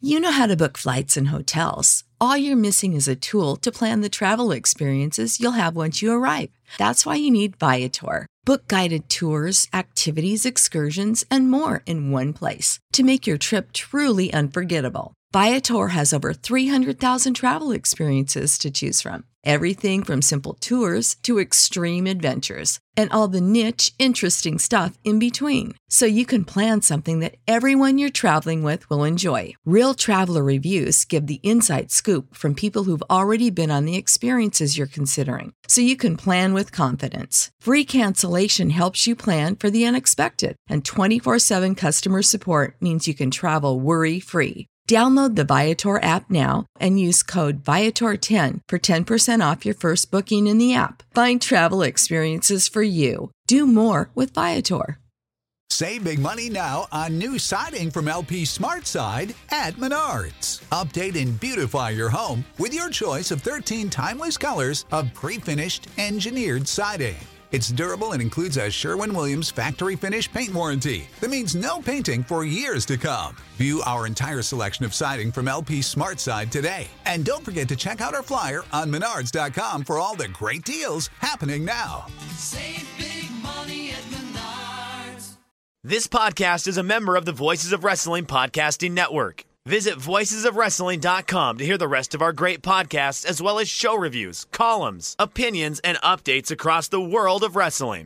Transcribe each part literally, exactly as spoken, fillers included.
You know how to book flights and hotels. All you're missing is a tool to plan the travel experiences you'll have once you arrive. That's why you need Viator. Book guided tours, activities, excursions, and more in one place to make your trip truly unforgettable. Viator has over three hundred thousand travel experiences to choose from. Everything from simple tours to extreme adventures and all the niche, interesting stuff in between. So you can plan something that everyone you're traveling with will enjoy. Real traveler reviews give the inside scoop from people who've already been on the experiences you're considering. So you can plan with confidence. Free cancellation helps you plan for the unexpected. And twenty-four seven customer support means you can travel worry-free. Download the Viator app now and use code Viator ten for ten percent off your first booking in the app. Find travel experiences for you. Do more with Viator. Save big money now on new siding from L P SmartSide at Menards. Update and beautify your home with your choice of thirteen timeless colors of pre-finished engineered siding. It's durable and includes a Sherwin-Williams factory finish paint warranty that means no painting for years to come. View our entire selection of siding from L P SmartSide today. And don't forget to check out our flyer on menards dot com for all the great deals happening now. Save big money at Menards. This podcast is a member of the Voices of Wrestling Podcasting Network. Visit voices of wrestling dot com to hear the rest of our great podcasts, as well as show reviews, columns, opinions, and updates across the world of wrestling.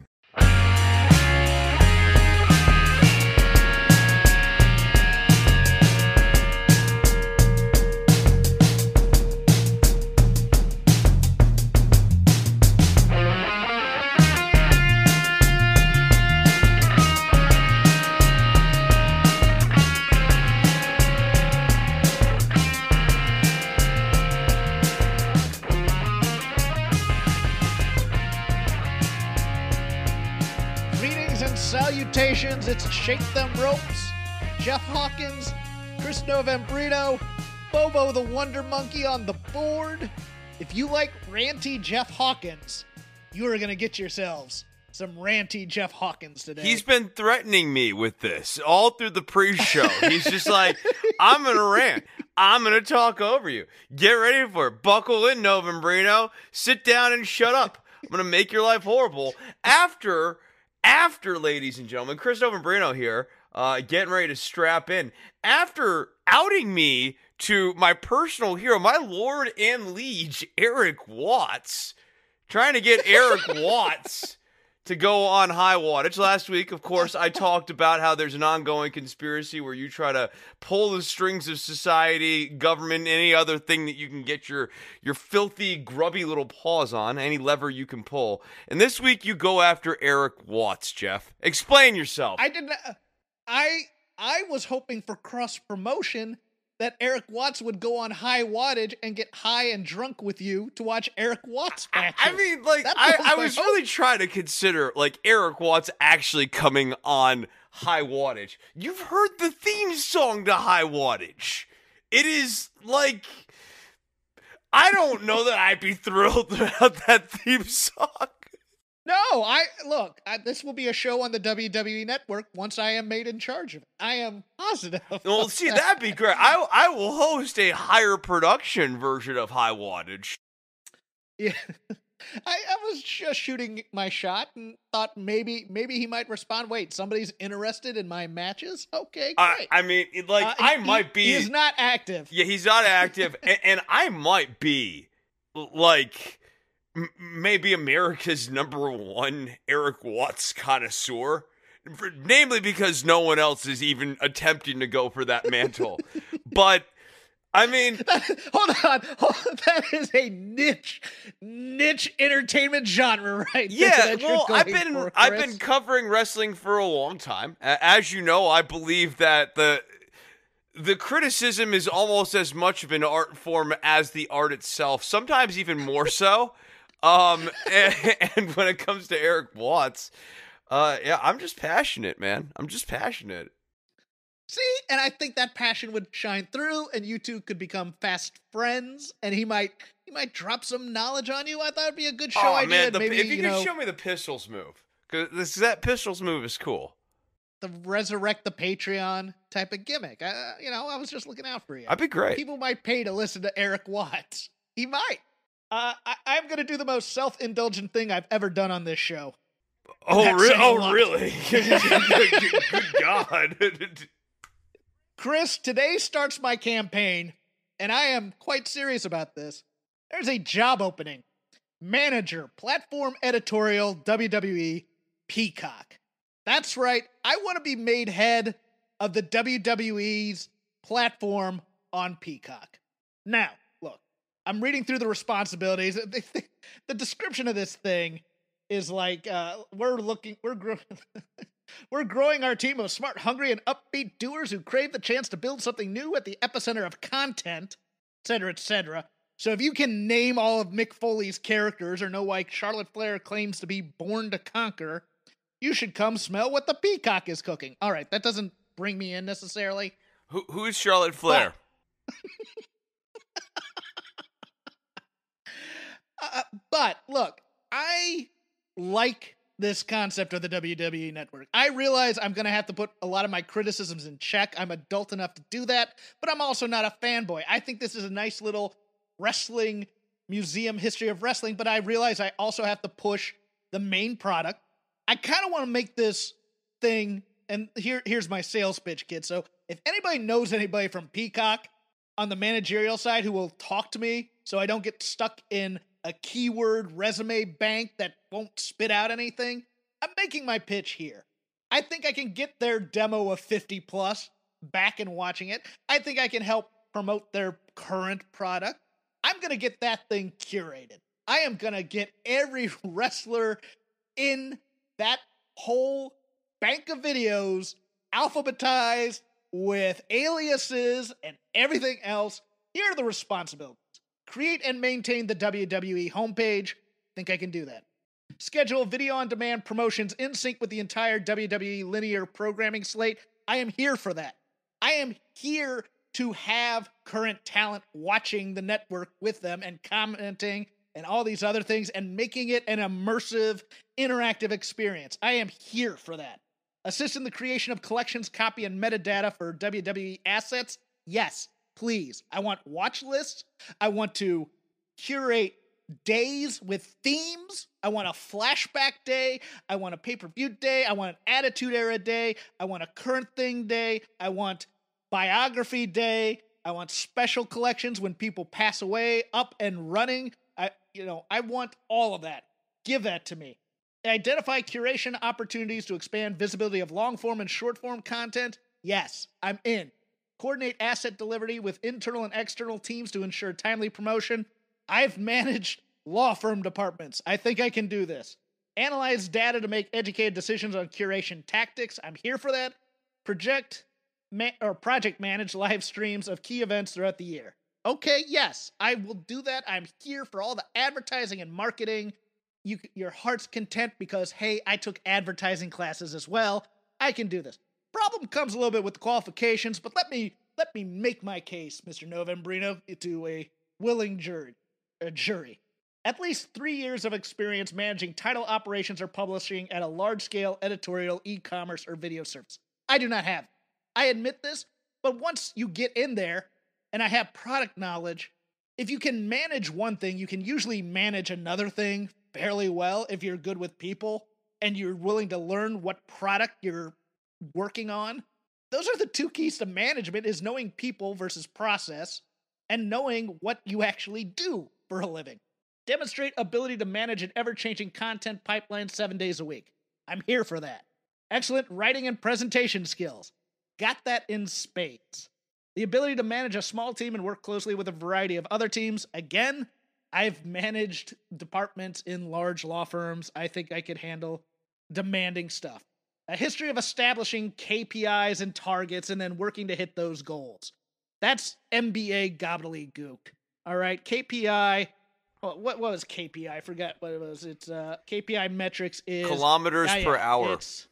Salutations, it's Shake Them Ropes, Jeff Hawkins, Chris Novembrino, Bobo the Wonder Monkey on the board. If you like ranty Jeff Hawkins, you are going to get yourselves some ranty Jeff Hawkins today. He's been threatening me with this all through the pre-show. He's just like, I'm going to rant. I'm going to talk over you. Get ready for it. Buckle in, Novembrino. Sit down and shut up. I'm going to make your life horrible. After... After, ladies and gentlemen, Chris Novembrino here, uh, getting ready to strap in. After outing me to my personal hero, my lord and liege, Eric Watts, trying to get Eric Watts to go on high wattage. Last week, of course, I talked about how there's an ongoing conspiracy where you try to pull the strings of society, government, any other thing that you can get your, your filthy, grubby little paws on, any lever you can pull. And this week, you go after Eric Watts, Jeff. Explain yourself. I didn't. I I was hoping for cross promotion, that Eric Watts would go on high wattage and get high and drunk with you to watch Eric Watts matches. I mean, like, I, I was really trying to consider, like, Eric Watts actually coming on high wattage. You've heard the theme song to high wattage. It is, like, I don't know that I'd be thrilled about that theme song. No, I look, I, this will be a show on the W W E Network once I am made in charge of it. I am positive. Well, see, that'd be great. I I will host a higher production version of High Wattage. Yeah. I, I was just shooting my shot and thought maybe maybe he might respond. Wait, somebody's interested in my matches? Okay, great. I, I mean, like, uh, I he, might be... He's not active. Yeah, he's not active, and, and I might be, like... maybe America's number one Eric Watts connoisseur, namely because no one else is even attempting to go for that mantle. But I mean, that, hold on, hold on, that is a niche, niche entertainment genre, right? Yeah, well, I've been for, I've been covering wrestling for a long time. As you know, I believe that the the criticism is almost as much of an art form as the art itself. Sometimes even more so. Um, and, and when it comes to Eric Watts, uh, yeah, I'm just passionate, man. I'm just passionate. See, and I think that passion would shine through, and you two could become fast friends, and he might he might drop some knowledge on you. I thought it'd be a good show oh, idea. Man, the, maybe, if you, you could know, show me the pistols move, because that pistols move is cool. the resurrect the Patreon type of gimmick. I, you know, I was just looking out for you. I'd be great. People might pay to listen to Eric Watts. He might. Uh, I, I'm going to do the most self-indulgent thing I've ever done on this show. Oh, That's re- saying a oh lot. really? Good God. Chris, today starts my campaign, and I am quite serious about this. There's a job opening. Manager, Platform Editorial, W W E, Peacock. That's right. I want to be made head of the W W E's platform on Peacock. Now, look, I'm reading through the responsibilities. The description of this thing is like, uh, we're looking, we're growing, we're growing our team of smart, hungry, and upbeat doers who crave the chance to build something new at the epicenter of content, et cetera, et cetera. So if you can name all of Mick Foley's characters or know why Charlotte Flair claims to be born to conquer, you should come smell what the Peacock is cooking. All right, that doesn't bring me in necessarily. Who Who's Charlotte Flair? uh, but look, I like this concept of the W W E Network. I realize I'm going to have to put a lot of my criticisms in check. I'm adult enough to do that, but I'm also not a fanboy. I think this is a nice little wrestling museum history of wrestling, but I realize I also have to push the main product. I kind of want to make this thing, and here here's my sales pitch, kid. So if anybody knows anybody from Peacock on the managerial side who will talk to me so I don't get stuck in a keyword resume bank that won't spit out anything, I'm making my pitch here. I think I can get their demo of fifty plus back and watching it. I think I can help promote their current product. I'm going to get that thing curated. I am going to get every wrestler in that whole bank of videos alphabetized with aliases and everything else. Here are the responsibilities. Create and maintain the W W E homepage. Think I can do that. Schedule video-on-demand promotions in sync with the entire W W E linear programming slate. I am here for that. I am here to have current talent watching the network with them and commenting and all these other things and making it an immersive, interactive experience. I am here for that. Assist in the creation of collections, copy, and metadata for W W E assets? Yes, please. I want watch lists. I want to curate days with themes. I want a flashback day. I want a pay-per-view day. I want an Attitude Era day. I want a current thing day. I want biography day. I want special collections when people pass away, up and running. I, you know, I want all of that. Give that to me. Identify curation opportunities to expand visibility of long-form and short-form content. Yes, I'm in. Coordinate asset delivery with internal and external teams to ensure timely promotion. I've managed law firm departments. I think I can do this. Analyze data to make educated decisions on curation tactics. I'm here for that. Project ma- or project manage live streams of key events throughout the year. Okay, yes, I will do that. I'm here for all the advertising and marketing. You, your heart's content because, hey, I took advertising classes as well. I can do this. Problem comes a little bit with the qualifications, but let me let me make my case, Mister Novembrino, to a willing jury. A jury. At least three years of experience managing title operations or publishing at a large-scale editorial, e-commerce, or video service. I do not have it. I admit this, but once you get in there, and I have product knowledge, if you can manage one thing, you can usually manage another thing fairly well if you're good with people, and you're willing to learn what product you're working on. Those are the two keys to management, is knowing people versus process, and knowing what you actually do for a living. Demonstrate ability to manage an ever-changing content pipeline seven days a week. I'm here for that. Excellent writing and presentation skills. Got that in spades. The ability to manage a small team and work closely with a variety of other teams. Again, I've managed departments in large law firms. I think I could handle demanding stuff. A history of establishing K P Is and targets and then working to hit those goals. That's M B A gobbledygook. All right, K P I. What, what was K P I? I forgot what it was. It's uh, K P I metrics is kilometers yeah, per yeah, hour. It's,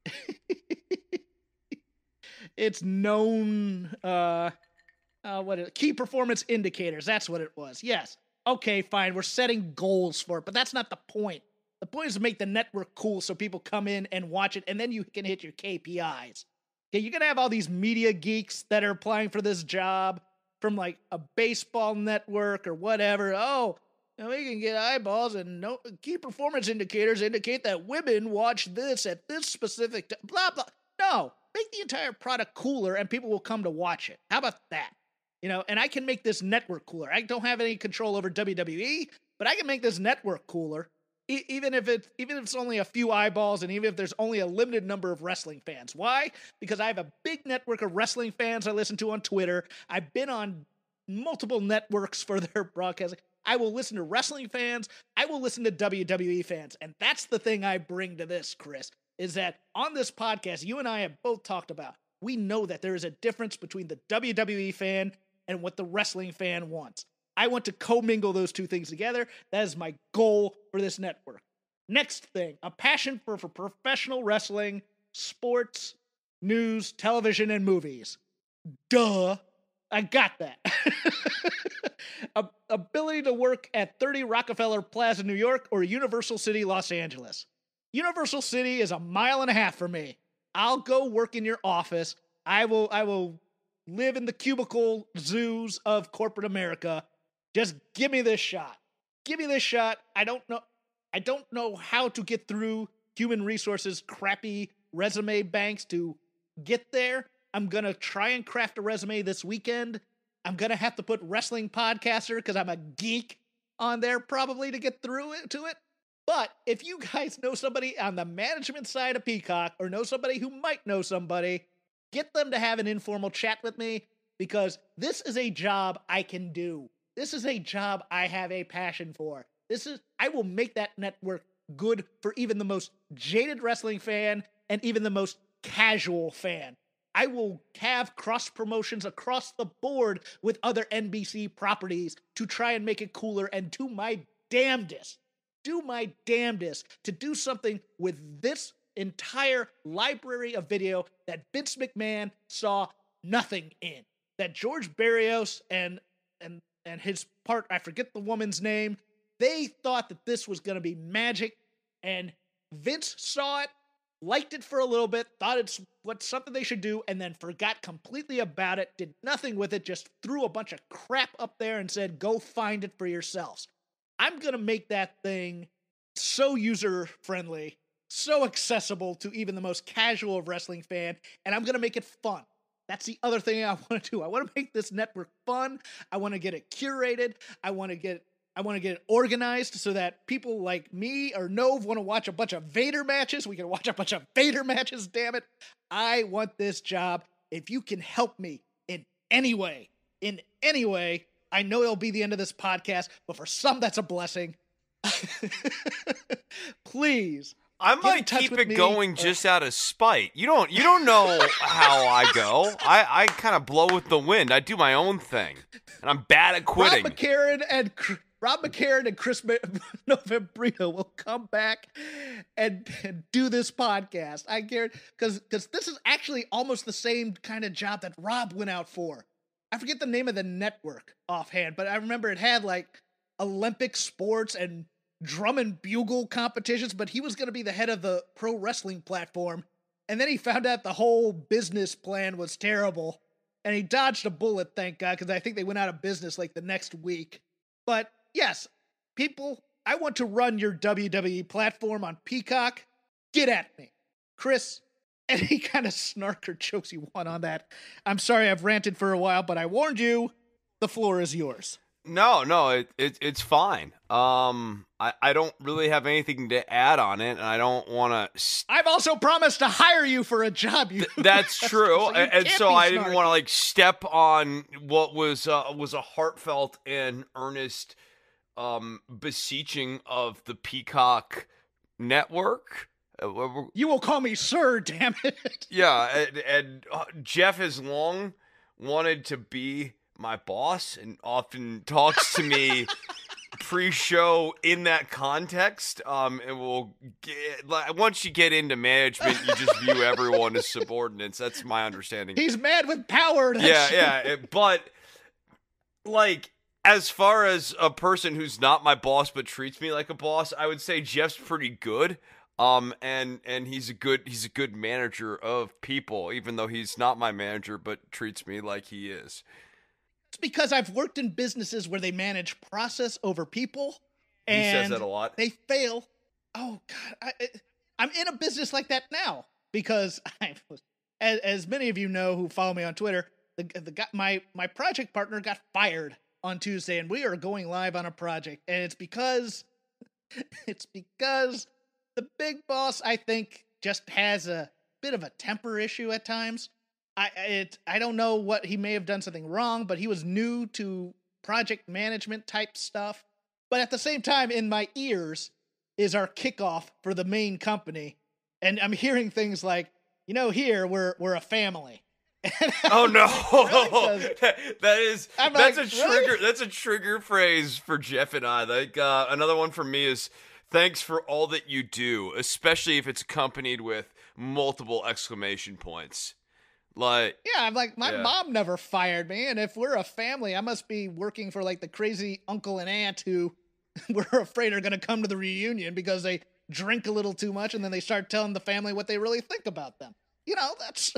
it's known. Uh, uh, what is it? Key performance indicators. That's what it was. Yes. Okay, fine. We're setting goals for it, but that's not the point. The point is to make the network cool so people come in and watch it, and then you can hit your K P Is. Okay, you're going to have all these media geeks that are applying for this job from like a baseball network or whatever. Oh, you know, we can get eyeballs, and no key performance indicators indicate that women watch this at this specific time. Blah, blah. No, make the entire product cooler and people will come to watch it. How about that? You know, and I can make this network cooler. I don't have any control over W W E, but I can make this network cooler. E- even if it, even if it's only a few eyeballs, and even if there's only a limited number of wrestling fans. Why? Because I have a big network of wrestling fans I listen to on Twitter. I've been on multiple networks for their broadcasting. I will listen to wrestling fans. I will listen to W W E fans, and that's the thing I bring to this, Chris. Is that on this podcast, you and I have both talked about. We know that there is a difference between the W W E fan and what the wrestling fan wants. I want to commingle those two things together. That is my goal for this network. Next thing, a passion for, for professional wrestling, sports, news, television, and movies. Duh. I got that. a, ability to work at thirty Rockefeller Plaza, New York, or Universal City, Los Angeles. Universal City is a mile and a half for me. I'll go work in your office. I will, I will live in the cubicle zoos of corporate America. Just give me this shot. Give me this shot. I don't know. I don't know how to get through human resources, crappy resume banks to get there. I'm going to try and craft a resume this weekend. I'm going to have to put wrestling podcaster because I'm a geek on there probably to get through it to it. But if you guys know somebody on the management side of Peacock or know somebody who might know somebody, get them to have an informal chat with me because this is a job I can do. This is a job I have a passion for. This is, I will make that network good for even the most jaded wrestling fan and even the most casual fan. I will have cross promotions across the board with other N B C properties to try and make it cooler and do my damnedest, do my damnedest to do something with this entire library of video that Vince McMahon saw nothing in. That George Barrios and and and his part, I forget the woman's name, they thought that this was going to be magic, and Vince saw it, liked it for a little bit, thought it's what something they should do, and then forgot completely about it, did nothing with it, just threw a bunch of crap up there and said, go find it for yourselves. I'm going to make that thing so user-friendly, so accessible to even the most casual of wrestling fan, and I'm going to make it fun. That's the other thing I want to do. I want to make this network fun. I want to get it curated. I want to get I want to get it organized so that people like me or Nove want to watch a bunch of Vader matches. We can watch a bunch of Vader matches, damn it. I want this job. If you can help me in any way, in any way, I know it'll be the end of this podcast, but for some, that's a blessing. Please. I might keep it going or... just out of spite. You don't you don't know how I go. I, I kind of blow with the wind. I do my own thing. And I'm bad at quitting. Rob McCarran and Rob McCarran and Chris Novembrino will come back and, and do this podcast. I guarantee, because because this is actually almost the same kind of job that Rob went out for. I forget the name of the network offhand, but I remember it had like Olympic sports and drum and bugle competitions, but he was going to be the head of the pro wrestling platform. And then he found out the whole business plan was terrible and he dodged a bullet, thank God, because I think they went out of business like the next week. But yes, people, I want to run your W W E platform on Peacock. Get at me. Chris, any kind of snark or jokes you want on that. I'm sorry I've ranted for a while, but I warned you, the floor is yours. No, no, it, it it's fine. Um, I, I don't really have anything to add on it, and I don't want to. St- I've also promised to hire you for a job. You Th- that's true, so and, and so I didn't want to like step on what was uh, was a heartfelt and earnest um, beseeching of the Peacock network. Uh, you will call me sir, damn it. Yeah, and, and uh, Jeff has long wanted to be my boss and often talks to me pre-show in that context. Um, and we'll get, like, once you get into management, you just view everyone as subordinates. That's my understanding. He's mad with power. Yeah, yeah. It, but like, as far as a person who's not my boss but treats me like a boss, I would say Jeff's pretty good. Um, and and he's a good he's a good manager of people, even though he's not my manager but treats me like he is. It's because I've worked in businesses where they manage process over people, He and says that a lot. they fail. Oh God, I, I- I'm in a business like that now because I was, as, as many of you know who follow me on Twitter, the the guy, my my project partner got fired on Tuesday, and we are going live on a project, and it's because it's because the big boss, I think, just has a bit of a temper issue at times. I it I don't know what he may have done something wrong, but he was new to project management type stuff. But at the same time, in my ears is our kickoff for the main company, and I'm hearing things like, you know, here we're we're a family. Oh no, Really? 'Cause that, that is I'm that's like, a really? trigger. That's a trigger phrase for Jeff and I. Like uh, another one for me is thanks for all that you do, especially if it's accompanied with multiple exclamation points. Like Yeah, I'm like, my Yeah. mom never fired me, and if we're a family, I must be working for like the crazy uncle and aunt who we're afraid are going to come to the reunion because they drink a little too much, and then they start telling the family what they really think about them. You know, that's.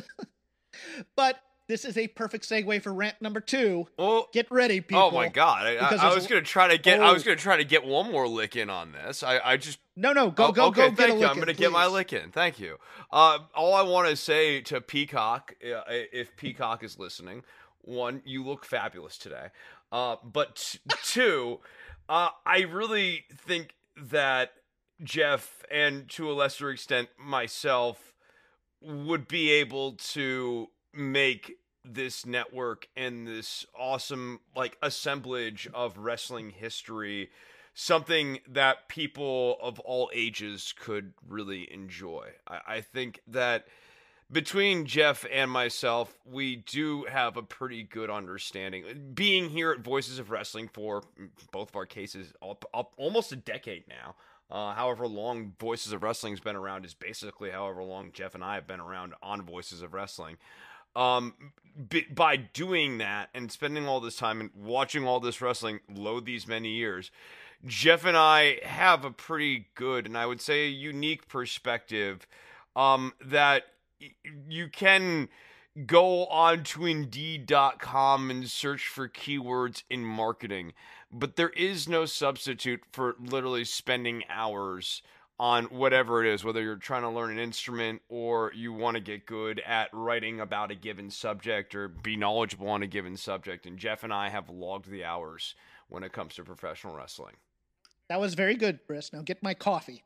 But this is a perfect segue for rant number two. oh. Get ready, people. Oh my god! I, because I, I there's was a- gonna try to get. I was Oh. gonna try to get one more lick in on this. I, I just No, no, go, Oh, go, okay, go. thank get a you. lick I'm in, gonna get my please. lick in. Thank you. Uh, all I want to say to Peacock, uh, if Peacock is listening, one, you look fabulous today. Uh, but t- two, uh, I really think that Jeff and to a lesser extent myself would be able to make this network and this awesome like assemblage of wrestling history something that people of all ages could really enjoy. I, I think that between Jeff and myself, we do have a pretty good understanding. Being here at Voices of Wrestling for both of our cases, up, up almost a decade now. Uh, however long Voices of Wrestling's been around is basically however long Jeff and I have been around on Voices of Wrestling. Um, b- by doing that and spending all this time and watching all this wrestling load these many years, Jeff and I have a pretty good and I would say a unique perspective um, that y- you can go on to Indeed dot com and search for keywords in marketing, but there is no substitute for literally spending hours on whatever it is, whether you're trying to learn an instrument or you want to get good at writing about a given subject or be knowledgeable on a given subject. And Jeff and I have logged the hours when it comes to professional wrestling. That was very good, Chris. Now get my coffee.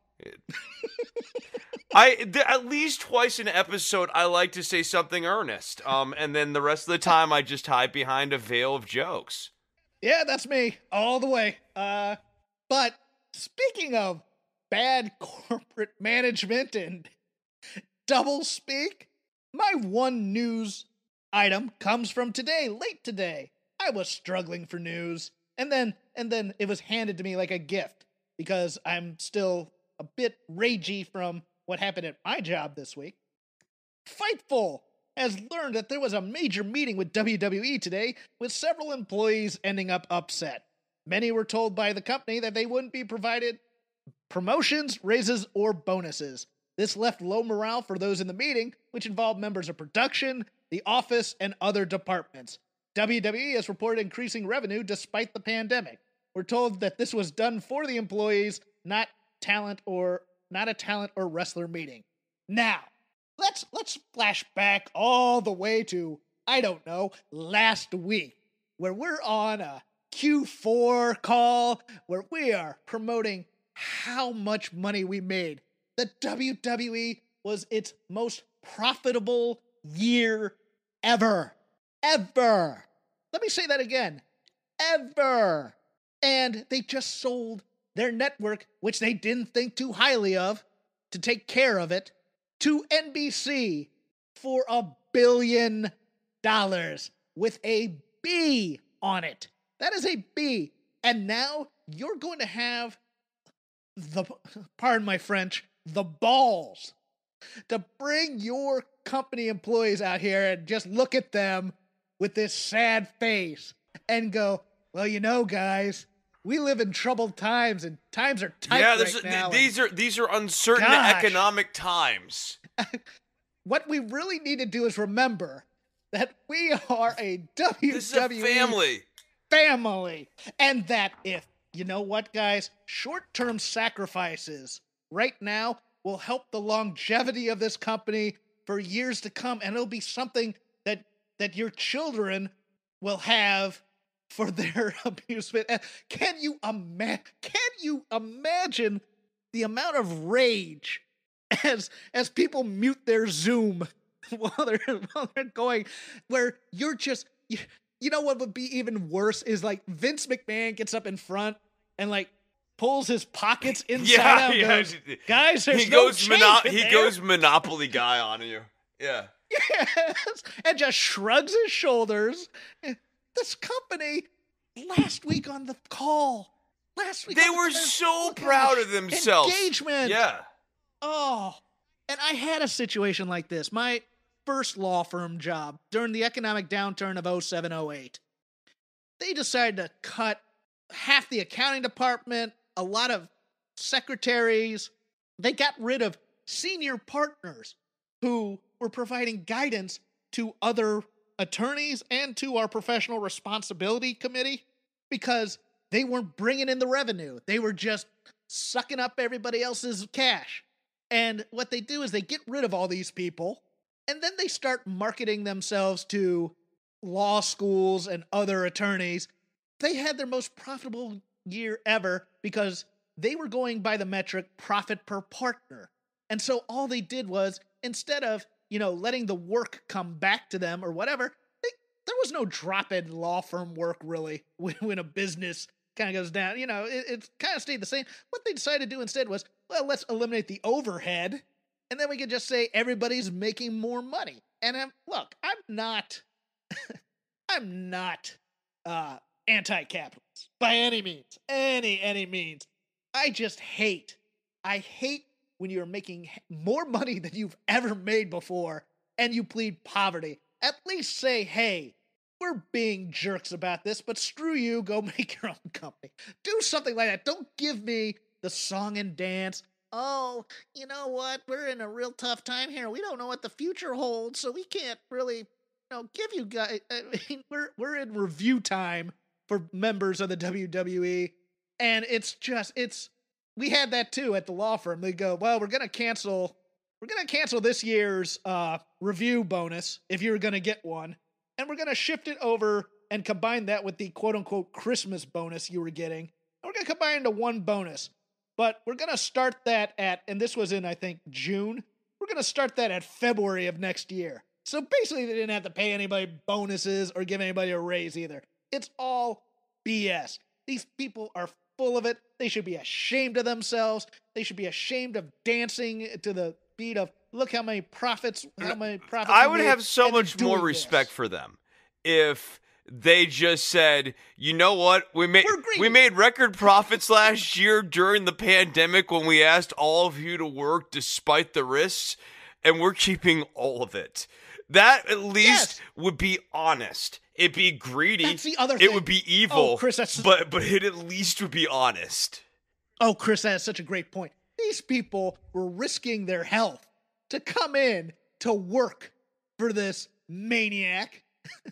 I th- at least twice an episode, I like to say something earnest, um, and then the rest of the time, I just hide behind a veil of jokes. Yeah, that's me all the way. Uh, but speaking of bad corporate management and double speak, my one news item comes from today, late today. I was struggling for news, and then and then it was handed to me like a gift because I'm still a bit ragey from what happened at my job this week. Fightful has learned that there was a major meeting with W W E today, with several employees ending up upset. Many were told by the company that they wouldn't be provided promotions, raises, or bonuses. This left low morale for those in the meeting, which involved members of production, the office, and other departments. W W E has reported increasing revenue despite the pandemic. We're told that this was done for the employees, not talent or not a talent or wrestler meeting. Now, let's let's flash back all the way to, I don't know, last week, where we're on a Q four call where we are promoting how much money we made. The W W E was its most profitable year ever. Ever. Let me say that again. Ever. And they just sold their network, which they didn't think too highly of, to take care of it, to N B C for a billion dollars with a B on it. That is a B. And now you're going to have the, pardon my French, the balls to bring your company employees out here and just look at them with this sad face and go, well, you know, guys, we live in troubled times, and times are tight yeah, right this, now. th- these are these are uncertain Gosh. economic times. What we really need to do is remember that we are a W W E This is a family. family, and that if, you know what, guys, short-term sacrifices right now will help the longevity of this company for years to come, and it'll be something that that your children will have for their amusement. And Can you ima- Can you imagine the amount of rage as as people mute their Zoom while they're while they're going, where you're just you, you know what would be even worse is like Vince McMahon gets up in front and like pulls his pockets inside Yeah, out and yeah. goes, guys, there's He no goes change mono- in he there." goes Monopoly guy on you. Yeah. Yes, and just shrugs his shoulders. This company last week on the call, last week They on the were call, so look how proud much of themselves. Engagement. Yeah. Oh, and I had a situation like this. My first law firm job during the economic downturn of oh seven oh eight. They decided to cut half the accounting department, a lot of secretaries. They got rid of senior partners who were providing guidance to other attorneys and to our professional responsibility committee because they weren't bringing in the revenue. They were just sucking up everybody else's cash. And what they do is they get rid of all these people, and then they start marketing themselves to law schools and other attorneys. They had their most profitable year ever because they were going by the metric profit per partner. And so all they did was, instead of, you know, letting the work come back to them or whatever, they, there was no drop-in law firm work really when, when a business kind of goes down. You know, it, it kind of stayed the same. What they decided to do instead was, well, let's eliminate the overhead, and then we can just say everybody's making more money. And I'm, look, I'm not, I'm not uh, anti-capitalist by any means, any, any means. I just hate, I hate when you're making more money than you've ever made before and you plead poverty. At least say, hey, we're being jerks about this, but screw you, go make your own company. Do something like that. Don't give me the song and dance. Oh, you know what? We're in a real tough time here. We don't know what the future holds, so we can't really, you know, give you guys. I mean, we're we're in review time for members of the W W E, and it's just it's. We had that too at the law firm. They go, well, we're gonna cancel. We're gonna cancel this year's uh, review bonus if you're gonna get one, and we're gonna shift it over and combine that with the quote unquote Christmas bonus you were getting. And we're gonna combine it into one bonus. But we're going to start that at, and this was in, I think, June. We're going to start that at February of next year. So basically, they didn't have to pay anybody bonuses or give anybody a raise either. It's all B S. These people are full of it. They should be ashamed of themselves. They should be ashamed of dancing to the beat of, look how many profits, how many profits. I we would made, have so and then much more doing respect this. for them if they just said, you know what, we made We're greedy. we made record profits last year during the pandemic when we asked all of you to work despite the risks, and we're keeping all of it. That at least Yes. would be honest. It'd be greedy. That's the other It thing. would be evil. Oh, Chris, that's- but but it at least would be honest. Oh, Chris, that is such a great point. These people were risking their health to come in to work for this maniac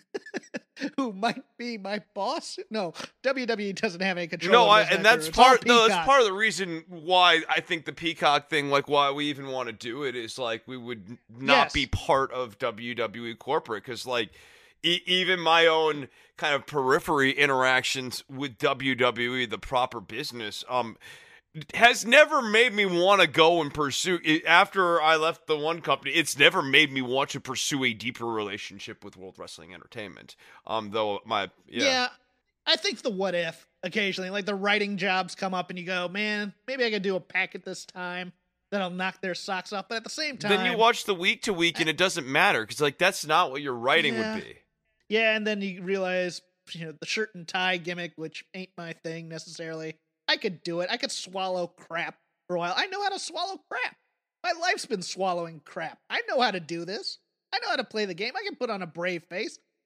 who might be my boss. No, W W E doesn't have any control. No, of I, this and after. that's It's all part. No, that's Peacock. part of the reason why I think the Peacock thing, like why we even want to do it, is like we would n- not Yes. be part of W W E corporate because, like, e- even my own kind of periphery interactions with W W E, the proper business, um, has never made me want to go and pursue. It, after I left the one company, it's never made me want to pursue a deeper relationship with World Wrestling Entertainment. Um, though my yeah. Yeah, I think the what if occasionally, like the writing jobs come up and you go, man, maybe I could do a packet this time that'll knock their socks off. But at the same time, Then you watch the week to week, and it doesn't matter because like that's not what your writing Yeah. would be. yeah, and then you realize, you know, the shirt and tie gimmick, which ain't my thing necessarily. I could do it. I could swallow crap for a while. I know how to swallow crap. My life's been swallowing crap. I know how to do this. I know how to play the game. I can put on a brave face.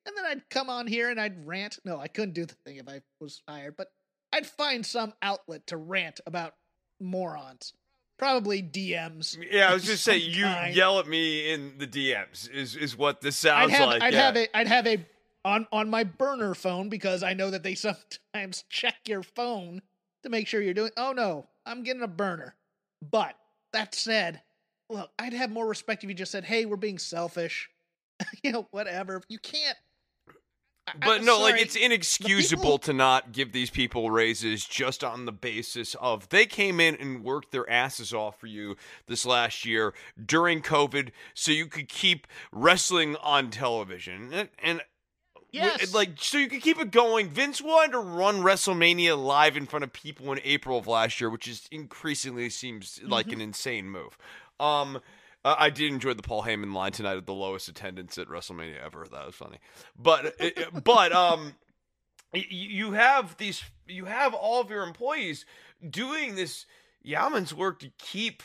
And then I'd come on here and I'd rant. No, I couldn't do the thing if I was hired, but I'd find some outlet to rant about morons. Probably D Ms. Yeah, I was just saying, you kind. yell at me in the D Ms is, is what this I'd sounds have, like. I'd yeah. have a, I'd have a, on, on my burner phone, because I know that they sometimes check your phone to make sure you're doing, oh no, I'm getting a burner. But that said, look, I'd have more respect if you just said, hey, we're being selfish. You know, whatever. You can't. I, But I'm no, like, sorry. it's inexcusable people- to not give these people raises just on the basis of they came in and worked their asses off for you this last year during COVID so you could keep wrestling on television. And, and Yes. like, so you could keep it going. Vince wanted to run WrestleMania live in front of people in April of last year, which is increasingly seems like Mm-hmm. an insane move. Um, uh, I did enjoy the Paul Heyman line tonight at the lowest attendance at WrestleMania ever. That was funny. But, but, um, y- you have these, you have all of your employees doing this yeoman's work to keep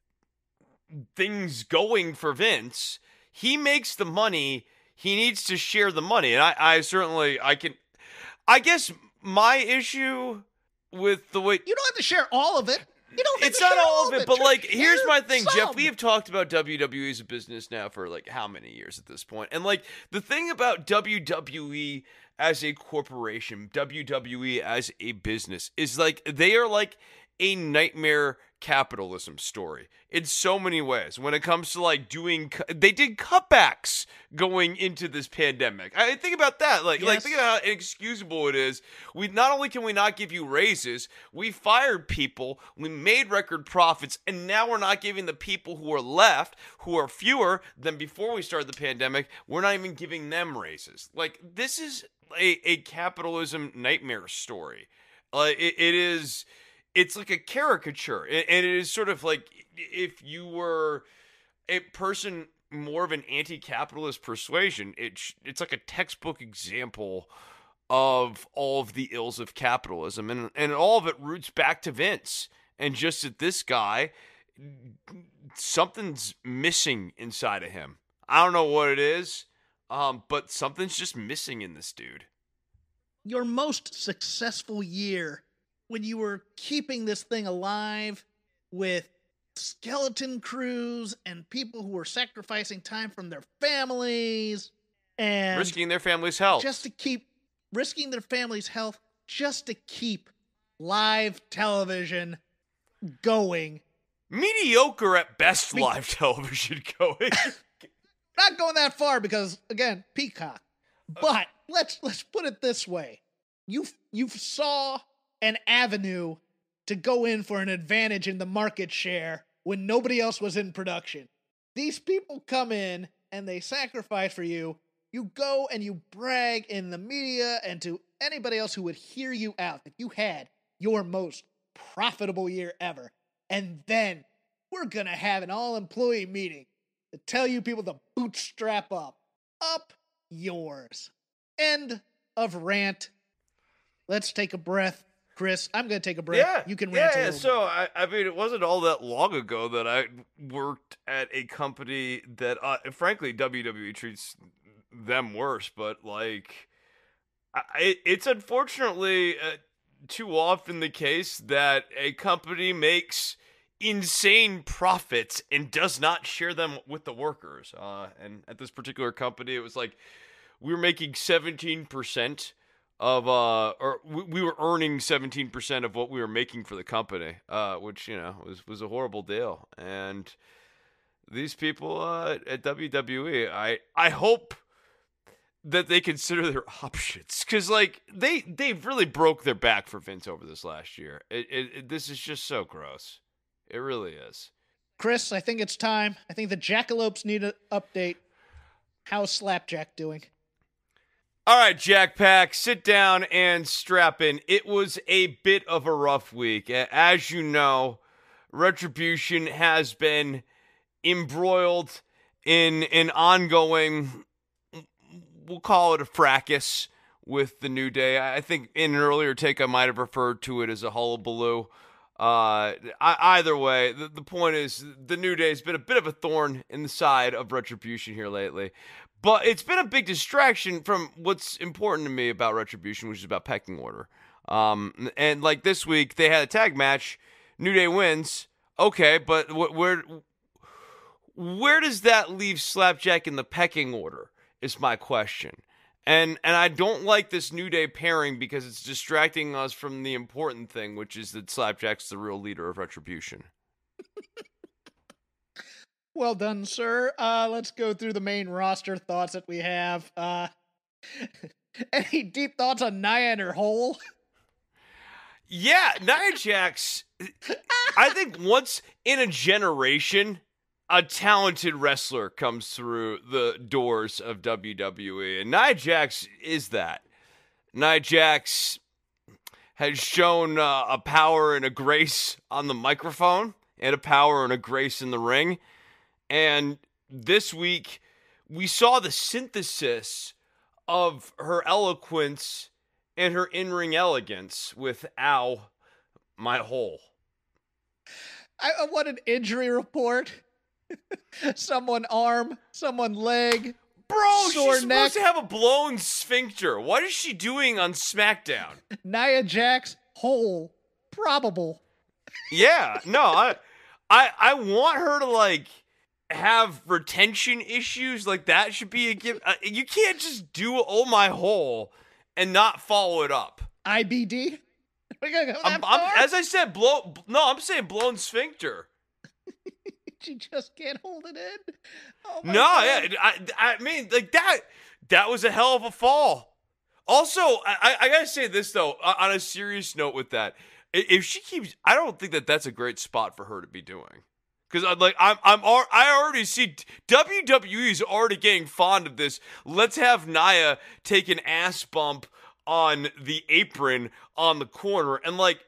things going for Vince. He makes the money. He needs to share the money. And I, I certainly, I can, I guess my issue with the way, You don't have to share all of it. You don't have it's to not share all of it, but Just like, here's share my thing, Jeff. some. We have talked about W W E as a business now for like how many years at this point? And like, the thing about W W E as a corporation, W W E as a business, is like, they are like a nightmare capitalism story in so many ways. When it comes to like doing, cu- they did cutbacks going into this pandemic. I think about that. Like, like Yes. think about how inexcusable it is. We not only can we not give you raises, we fired people, we made record profits, and now we're not giving the people who are left, who are fewer than before we started the pandemic, we're not even giving them raises. Like, this is a, a capitalism nightmare story. Uh, it, it is. It's like a caricature, and and it is sort of like if you were a person more of an anti-capitalist persuasion, it sh- it's like a textbook example of all of the ills of capitalism, and and all of it roots back to Vince, and just that this guy, something's missing inside of him. I don't know what it is, um, but something's just missing in this dude. Your most successful year, when you were keeping this thing alive with skeleton crews and people who were sacrificing time from their families and Risking their family's health. just to keep risking their family's health just to keep live television going. Mediocre at best Me- live television going. Not going that far because, again, Peacock. But let's let's put it this way: you you saw an avenue to go in for an advantage in the market share when nobody else was in production. These people come in and they sacrifice for you. You go and you brag in the media and to anybody else who would hear you out that you had your most profitable year ever. And then we're going to have an all-employee meeting to tell you people to bootstrap up. Up yours. End of rant. Let's take a breath. Chris, I'm going to take a breath. Yeah, You can yeah, rant a yeah. little So bit. I, I mean, it wasn't all that long ago that I worked at a company that, uh, frankly, W W E treats them worse. But like, I, it's unfortunately uh, too often the case that a company makes insane profits and does not share them with the workers. Uh, and at this particular company, it was like we were making seventeen percent of uh or we, we were earning seventeen percent of what we were making for the company, uh which, you know, was was a horrible deal. And these people uh at W W E, I I hope that they consider their options, cuz like they they really broke their back for Vince over this last year. It, it, it this is just so gross. It really is. Chris, I think it's time. I think the Jackalopes need an update. How's Slapjack doing? All right, Jack Pack, sit down and strap in. It was a bit of a rough week. As you know, Retribution has been embroiled in an ongoing, we'll call it a fracas with the New Day. I think in an earlier take I might have referred to it as a hullabaloo. Uh, I, either way, the, the point is the New Day has been a bit of a thorn in the side of Retribution here lately. But it's been a big distraction from what's important to me about Retribution, which is about pecking order. Um, and like this week, they had a tag match. New Day wins. Okay, but wh- where where does that leave Slapjack in the pecking order is my question. And and I don't like this New Day pairing because it's distracting us from the important thing, which is that Slapjack's the real leader of Retribution. Well done, sir. Uh, let's go through the main roster thoughts that we have. Uh, any deep thoughts on Nia and her hole? Yeah, Nia Jax, I think once in a generation, a talented wrestler comes through the doors of W W E, and Nia Jax is that. Nia Jax has shown uh, a power and a grace on the microphone, and a power and a grace in the ring, and this week, we saw the synthesis of her eloquence and her in-ring elegance with Ow, My Hole. I, I want an injury report. Someone arm, someone leg. Bro, sore she's neck. supposed to have a blown sphincter. What is she doing on SmackDown? Nia Jax hole. Probable. Yeah, no, I, I, I want her to like have retention issues. Like that should be a gift. Uh, you can't just do "Oh My Hole" and not follow it up. I B D. We gotta go that I'm, I'm, far? as I said, blow. No, I'm saying blown sphincter. She just can't hold it in. Oh my No, God. yeah, I, I mean, like that. That was a hell of a fall. Also, I, I gotta say this though, on a serious note with that, if she keeps, I don't think that that's a great spot for her to be doing. Because I'm like, I'm, I'm, I already see W W E is already getting fond of this. Let's have Nia take an ass bump on the apron on the corner, and like,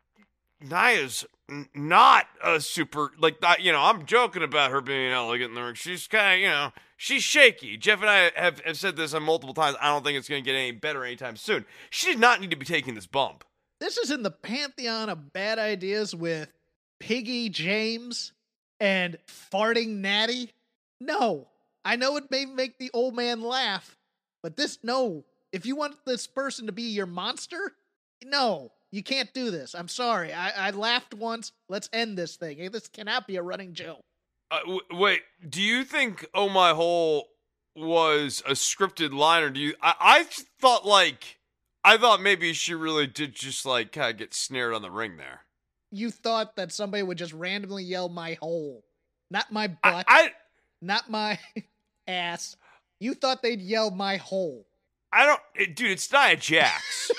Nia's n- not a super like, not, you know, I'm joking about her being elegant in the ring. She's kind of, you know, she's shaky. Jeff and I have, have said this on multiple times. I don't think it's going to get any better anytime soon. She did not need to be taking this bump. This is in the pantheon of bad ideas with Piggy James and farting Natty. No, I know it may make the old man laugh, but this, no. If you want this person to be your monster, no, you can't do this. I'm sorry. I, I laughed once. Let's end this thing. Hey, this cannot be a running joke. Uh, w- wait, do you think "Oh My Hole" was a scripted line, or do you? I, I thought like, I thought maybe she really did just like kind of get snared on the ring there. You thought that somebody would just randomly yell "my hole," not my I, butt, I, not my ass. You thought they'd yell "my hole." I don't, it, dude. It's Nia Jax.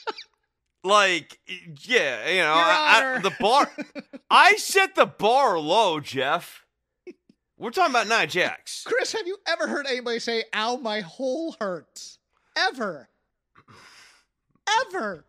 Like, yeah, you know, Your I, Honor. I, the bar. I set the bar low, Jeff. We're talking about Nia Jax. Chris, have you ever heard anybody say, "Ow, my hole hurts"? Ever? Ever?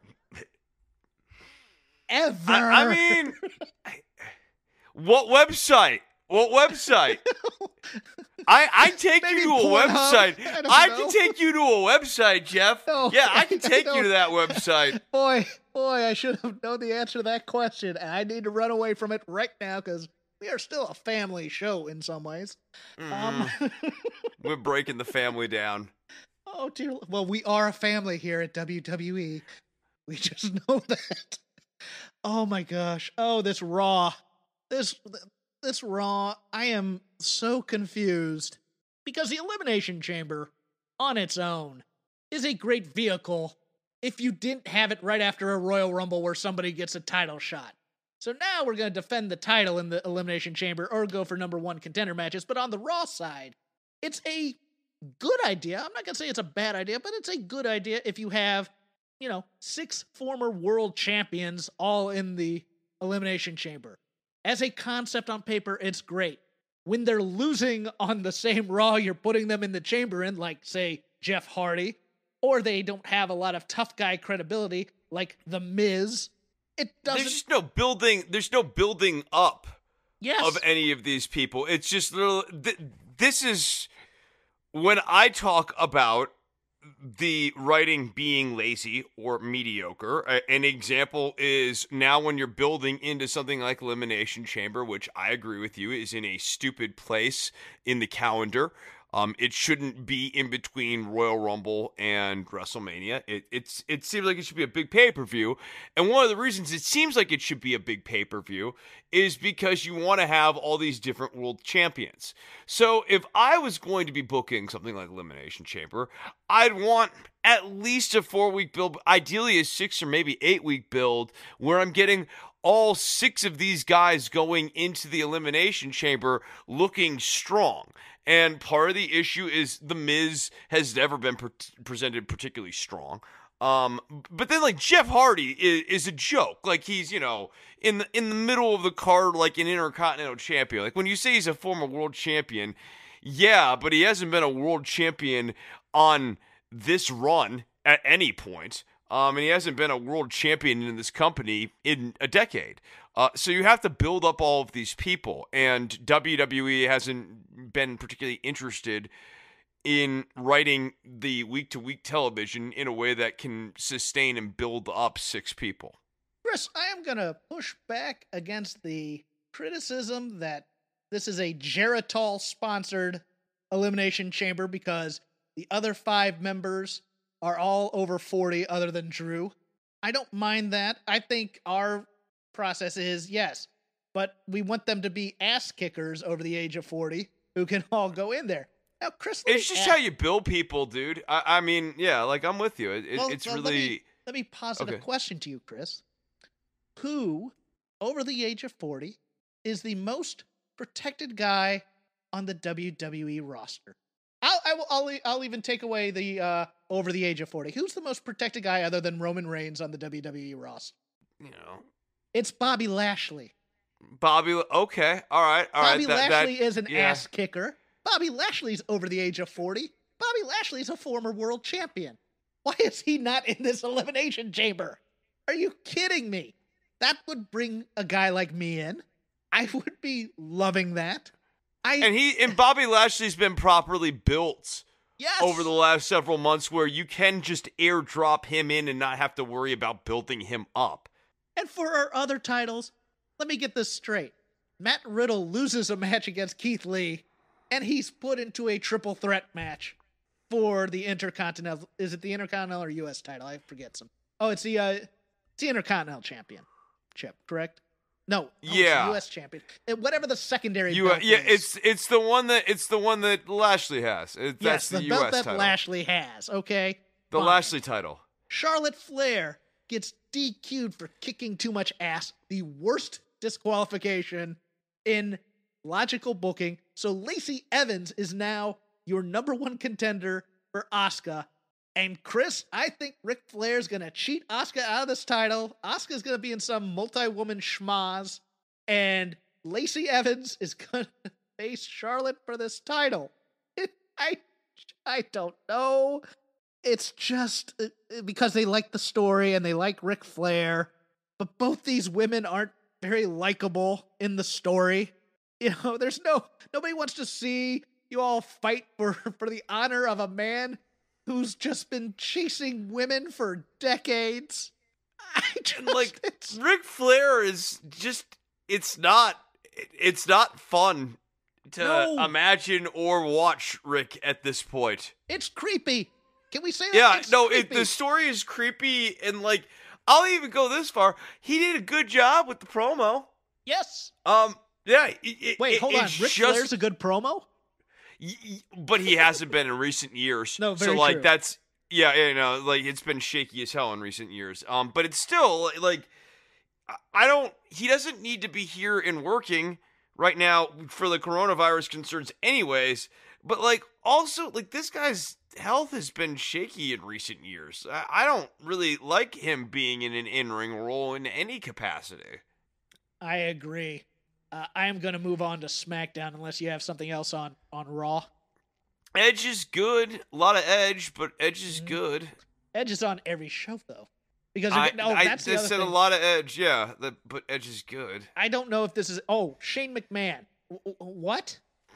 Ever? I, I mean, what website? What website? I I take Maybe you to a Pornhub? website. I don't I know. can take you to a website, Jeff. No, yeah, I can I take you don't. to that website. boy, boy, I should have known the answer to that question, and I need to run away from it right now because we are still a family show in some ways. Um, We're breaking the family down. oh dear, well, we are a family here at W W E. We just know that. Oh my gosh! Oh, this Raw, this this Raw. I am so confused because the Elimination Chamber, on its own, is a great vehicle if you didn't have it right after a Royal Rumble where somebody gets a title shot. So now we're going to defend the title in the Elimination Chamber or go for number one contender matches. But on the Raw side, it's a good idea. I'm not going to say it's a bad idea, but it's a good idea if you have, you know, six former world champions all in the Elimination Chamber. As a concept on paper, it's great. When they're losing on the same Raw you're putting them in the chamber in, like, say, Jeff Hardy, or they don't have a lot of tough guy credibility, like The Miz, it doesn't... There's just no building. There's no building up yes. of any of these people. It's just little. Th- this is when I talk about the writing being lazy or mediocre. A- an example is now when you're building into something like Elimination Chamber, which I agree with you is in a stupid place in the calendar. Um, it shouldn't be in between Royal Rumble and WrestleMania. It it's it seems like it should be a big pay-per-view. And one of the reasons it seems like it should be a big pay-per-view is because you want to have all these different world champions. So if I was going to be booking something like Elimination Chamber, I'd want at least a four-week build, ideally a six or maybe eight-week build, where I'm getting all six of these guys going into the Elimination Chamber looking strong. And part of the issue is The Miz has never been pre- presented particularly strong. Um, but then like Jeff Hardy is, is a joke. Like he's, you know, in the in the middle of the card like an Intercontinental Champion. Like when you say he's a former world champion, yeah, but he hasn't been a world champion on this run at any point. Um, and he hasn't been a world champion in this company in a decade. Uh, so you have to build up all of these people, and W W E hasn't been particularly interested in writing the week-to-week television in a way that can sustain and build up six people. Chris, I am going to push back against the criticism that this is a Geritol-sponsored Elimination Chamber because the other five members are all over forty other than Drew. I don't mind that. I think our process is, yes, but we want them to be ass kickers over the age of forty who can all go in there. Now, Chris, it's just ask, how you build people, dude. I, I mean, yeah, like I'm with you. It, well, it's well, really. Let me, let me posit okay. a question to you, Chris. Who, over the age of forty, is the most protected guy on the W W E roster? I'll, I will, I'll, I'll even take away the uh, over the age of forty. Who's the most protected guy other than Roman Reigns on the W W E roster? You know, it's Bobby Lashley. Bobby, okay, all right, all Bobby right. Bobby Lashley that, is an yeah. ass kicker. Bobby Lashley's over the age of forty. Bobby Lashley's a former world champion. Why is he not in this Elimination Chamber? Are you kidding me? That would bring a guy like me in. I would be loving that. I, and he and Bobby Lashley's been properly built yes. over the last several months where you can just airdrop him in and not have to worry about building him up. And for our other titles, let me get this straight. Matt Riddle loses a match against Keith Lee, and he's put into a triple threat match for the Intercontinental. Is it the Intercontinental or U S title? I forget some. Oh, it's the, uh, it's the Intercontinental Championship, correct? No, oh, yeah, U S champion. Whatever the secondary U- belt yeah, is. it's it's the one that it's the one that Lashley has. It, yes, that's the, the belt U S that title. Lashley has. Okay, the fine. Lashley title. Charlotte Flair gets D Q'd for kicking too much ass. The worst disqualification in logical booking. So Lacey Evans is now your number one contender for Asuka. And Chris, I think Ric Flair's going to cheat Asuka out of this title. Asuka's going to be in some multi-woman schmaz. And Lacey Evans is going to face Charlotte for this title. It, I, I don't know. It's just uh, because they like the story and they like Ric Flair. But both these women aren't very likable in the story. You know, there's no, nobody wants to see you all fight for, for the honor of a man who's just been chasing women for decades. I just, like it's... Ric Flair is just it's not it's not fun to no. imagine or watch Rick at this point. It's creepy. Can we say that? Yeah, it's no, creepy. it, the story is creepy and like I'll even go this far. He did a good job with the promo. Yes. Um yeah, it, it, Wait, it, hold on. Ric Ric just... Flair's a good promo? But he hasn't been in recent years. No, very so like true. that's yeah, you know, like it's been shaky as hell in recent years. Um, but it's still like I don't. He doesn't need to be here and working right now for the coronavirus concerns, anyways. But like also like this guy's health has been shaky in recent years. I, I don't really like him being in an in-ring role in any capacity. I agree. Uh, I am going to move on to SmackDown unless you have something else on, on Raw. Edge is good. A lot of Edge, but Edge is Mm-hmm. good. Edge is on every show, though. Because, I, no, I, that's the I other said thing. a lot of Edge, yeah, the, but Edge is good. I don't know if this is... Oh, Shane McMahon. W- what?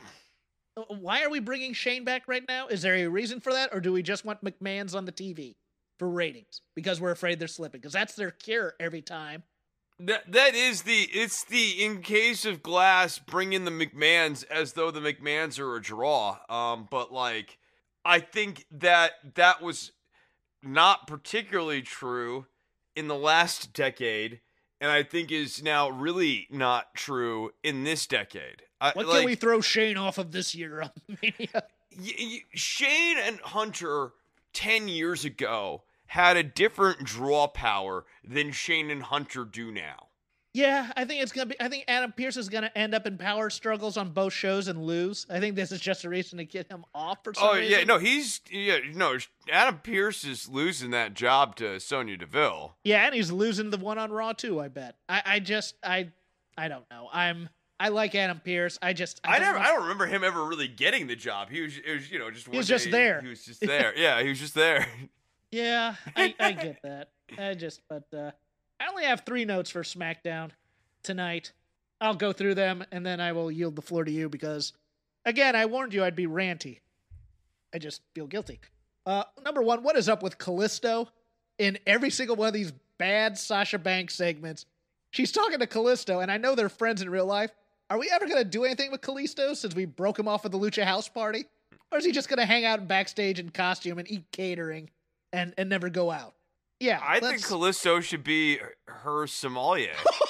Why are we bringing Shane back right now? Is there a reason for that? Or do we just want McMahon's on the T V for ratings? Because we're afraid they're slipping. Because that's their cure every time. That that is the it's the in case of glass, bring in the McMahons as though the McMahons are a draw. Um, but like I think that that was not particularly true in the last decade, and I think is now really not true in this decade. I, What like, can we throw Shane off of this year on Mania? y- y- Shane and Hunter ten years ago had a different draw power than Shane and Hunter do now. Yeah, I think it's gonna be. I think Adam Pearce is gonna end up in power struggles on both shows and lose. I think this is just a reason to get him off for some Oh reason. yeah, no, he's yeah, no. Adam Pearce is losing that job to Sonya Deville. Yeah, and he's losing the one on Raw too. I bet. I, I just, I, I don't know. I'm, I like Adam Pearce. I just, I, don't never, know. I don't remember him ever really getting the job. He was, it was you know, just He was one just day, there. He was just there. Yeah, he was just there. Yeah, I, I get that. I just, but uh, I only have three notes for SmackDown tonight. I'll go through them and then I will yield the floor to you because, again, I warned you I'd be ranty. I just feel guilty. Uh, number one, what is up with Kalisto in every single one of these bad Sasha Banks segments? She's talking to Kalisto, and I know they're friends in real life. Are we ever going to do anything with Kalisto since we broke him off at the Lucha House Party? Or is he just going to hang out backstage in costume and eat catering and, and never go out? Yeah. I think let's- Callisto should be her sommelier.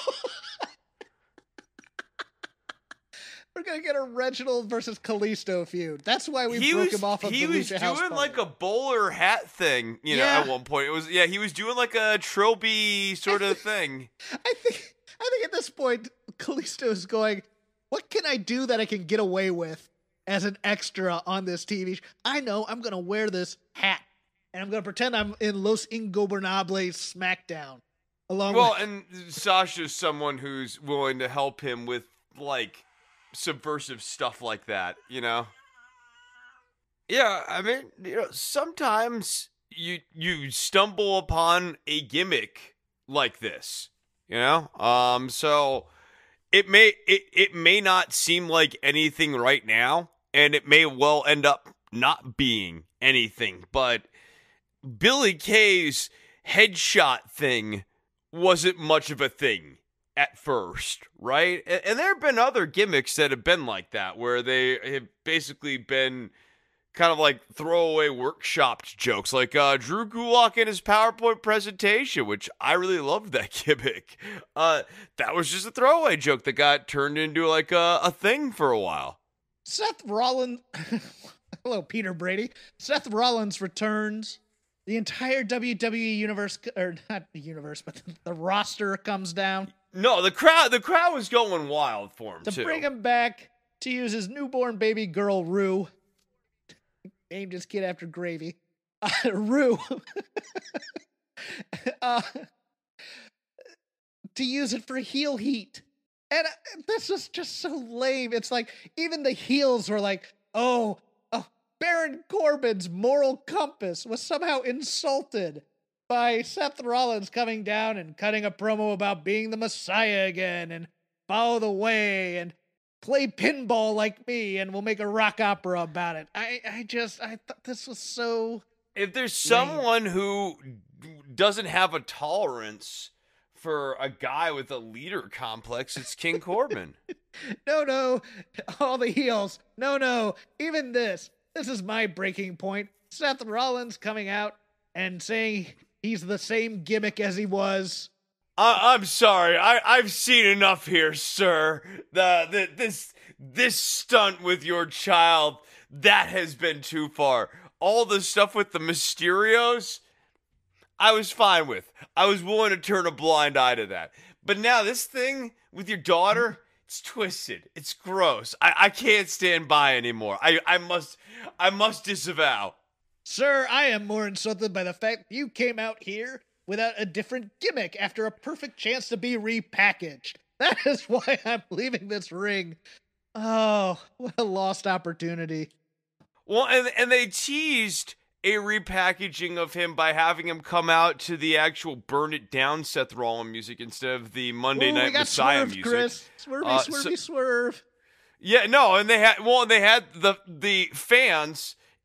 We're going to get a Reginald versus Kalisto feud. That's why we he broke was him off of he the was Lucha House doing Party. like a bowler hat thing, you know. Yeah. At one point, it was yeah, he was doing like a trophy sort of thing. I think I think at this point, Kalisto is going, what can I do that I can get away with as an extra on this T V show? I know I'm going to wear this hat, and I'm going to pretend I'm in Los Ingobernables SmackDown. Along Well, with, and Sasha's someone who's willing to help him with like subversive stuff like that, you know. Yeah, I mean, you know, sometimes you you stumble upon a gimmick like this, you know. Um, so it may it it may not seem like anything right now, and it may well end up not being anything. But Billy Kay's headshot thing wasn't much of a thing at first, right? And, and there have been other gimmicks that have been like that, where they have basically been kind of like throwaway workshopped jokes, like uh, Drew Gulak in his PowerPoint presentation, which I really loved that gimmick. Uh, that was just a throwaway joke that got turned into like a, a thing for a while. Seth Rollins, hello, Peter Brady. Seth Rollins returns. The entire W W E universe, or not the universe, but the roster comes down No, the crowd the crowd was going wild for him to too. bring him back to use his newborn baby girl, Rue. Named his kid after gravy. Uh, Rue. uh, to use it for heel heat. And uh, this is just so lame. It's like, even the heels were like, oh, oh, Baron Corbin's moral compass was somehow insulted by Seth Rollins coming down and cutting a promo about being the Messiah again and follow the way and play pinball like me and we'll make a rock opera about it. I, I just, I thought this was so... If there's someone who doesn't have a tolerance for a guy with a leader complex, it's King Corbin. No, no, all the heels. No, no, even this. This is my breaking point. Seth Rollins coming out and saying he's the same gimmick as he was. I, I'm sorry. I, I've seen enough here, sir. The, the this this stunt with your child, that has been too far. All the stuff with the Mysterios, I was fine with. I was willing to turn a blind eye to that. But now this thing with your daughter, it's twisted. It's gross. I, I can't stand by anymore. I, I must I must disavow. Sir, I am more insulted by the fact you came out here without a different gimmick after a perfect chance to be repackaged. That is why I'm leaving this ring. Oh, what a lost opportunity. Well, and and they teased a repackaging of him by having him come out to the actual Burn It Down Seth Rollins music instead of the Monday Ooh, Night we got Messiah swerved, music. Chris. Swervy, Uh, swervy, so- swerve. Yeah, no, and they had well, and they had the the fans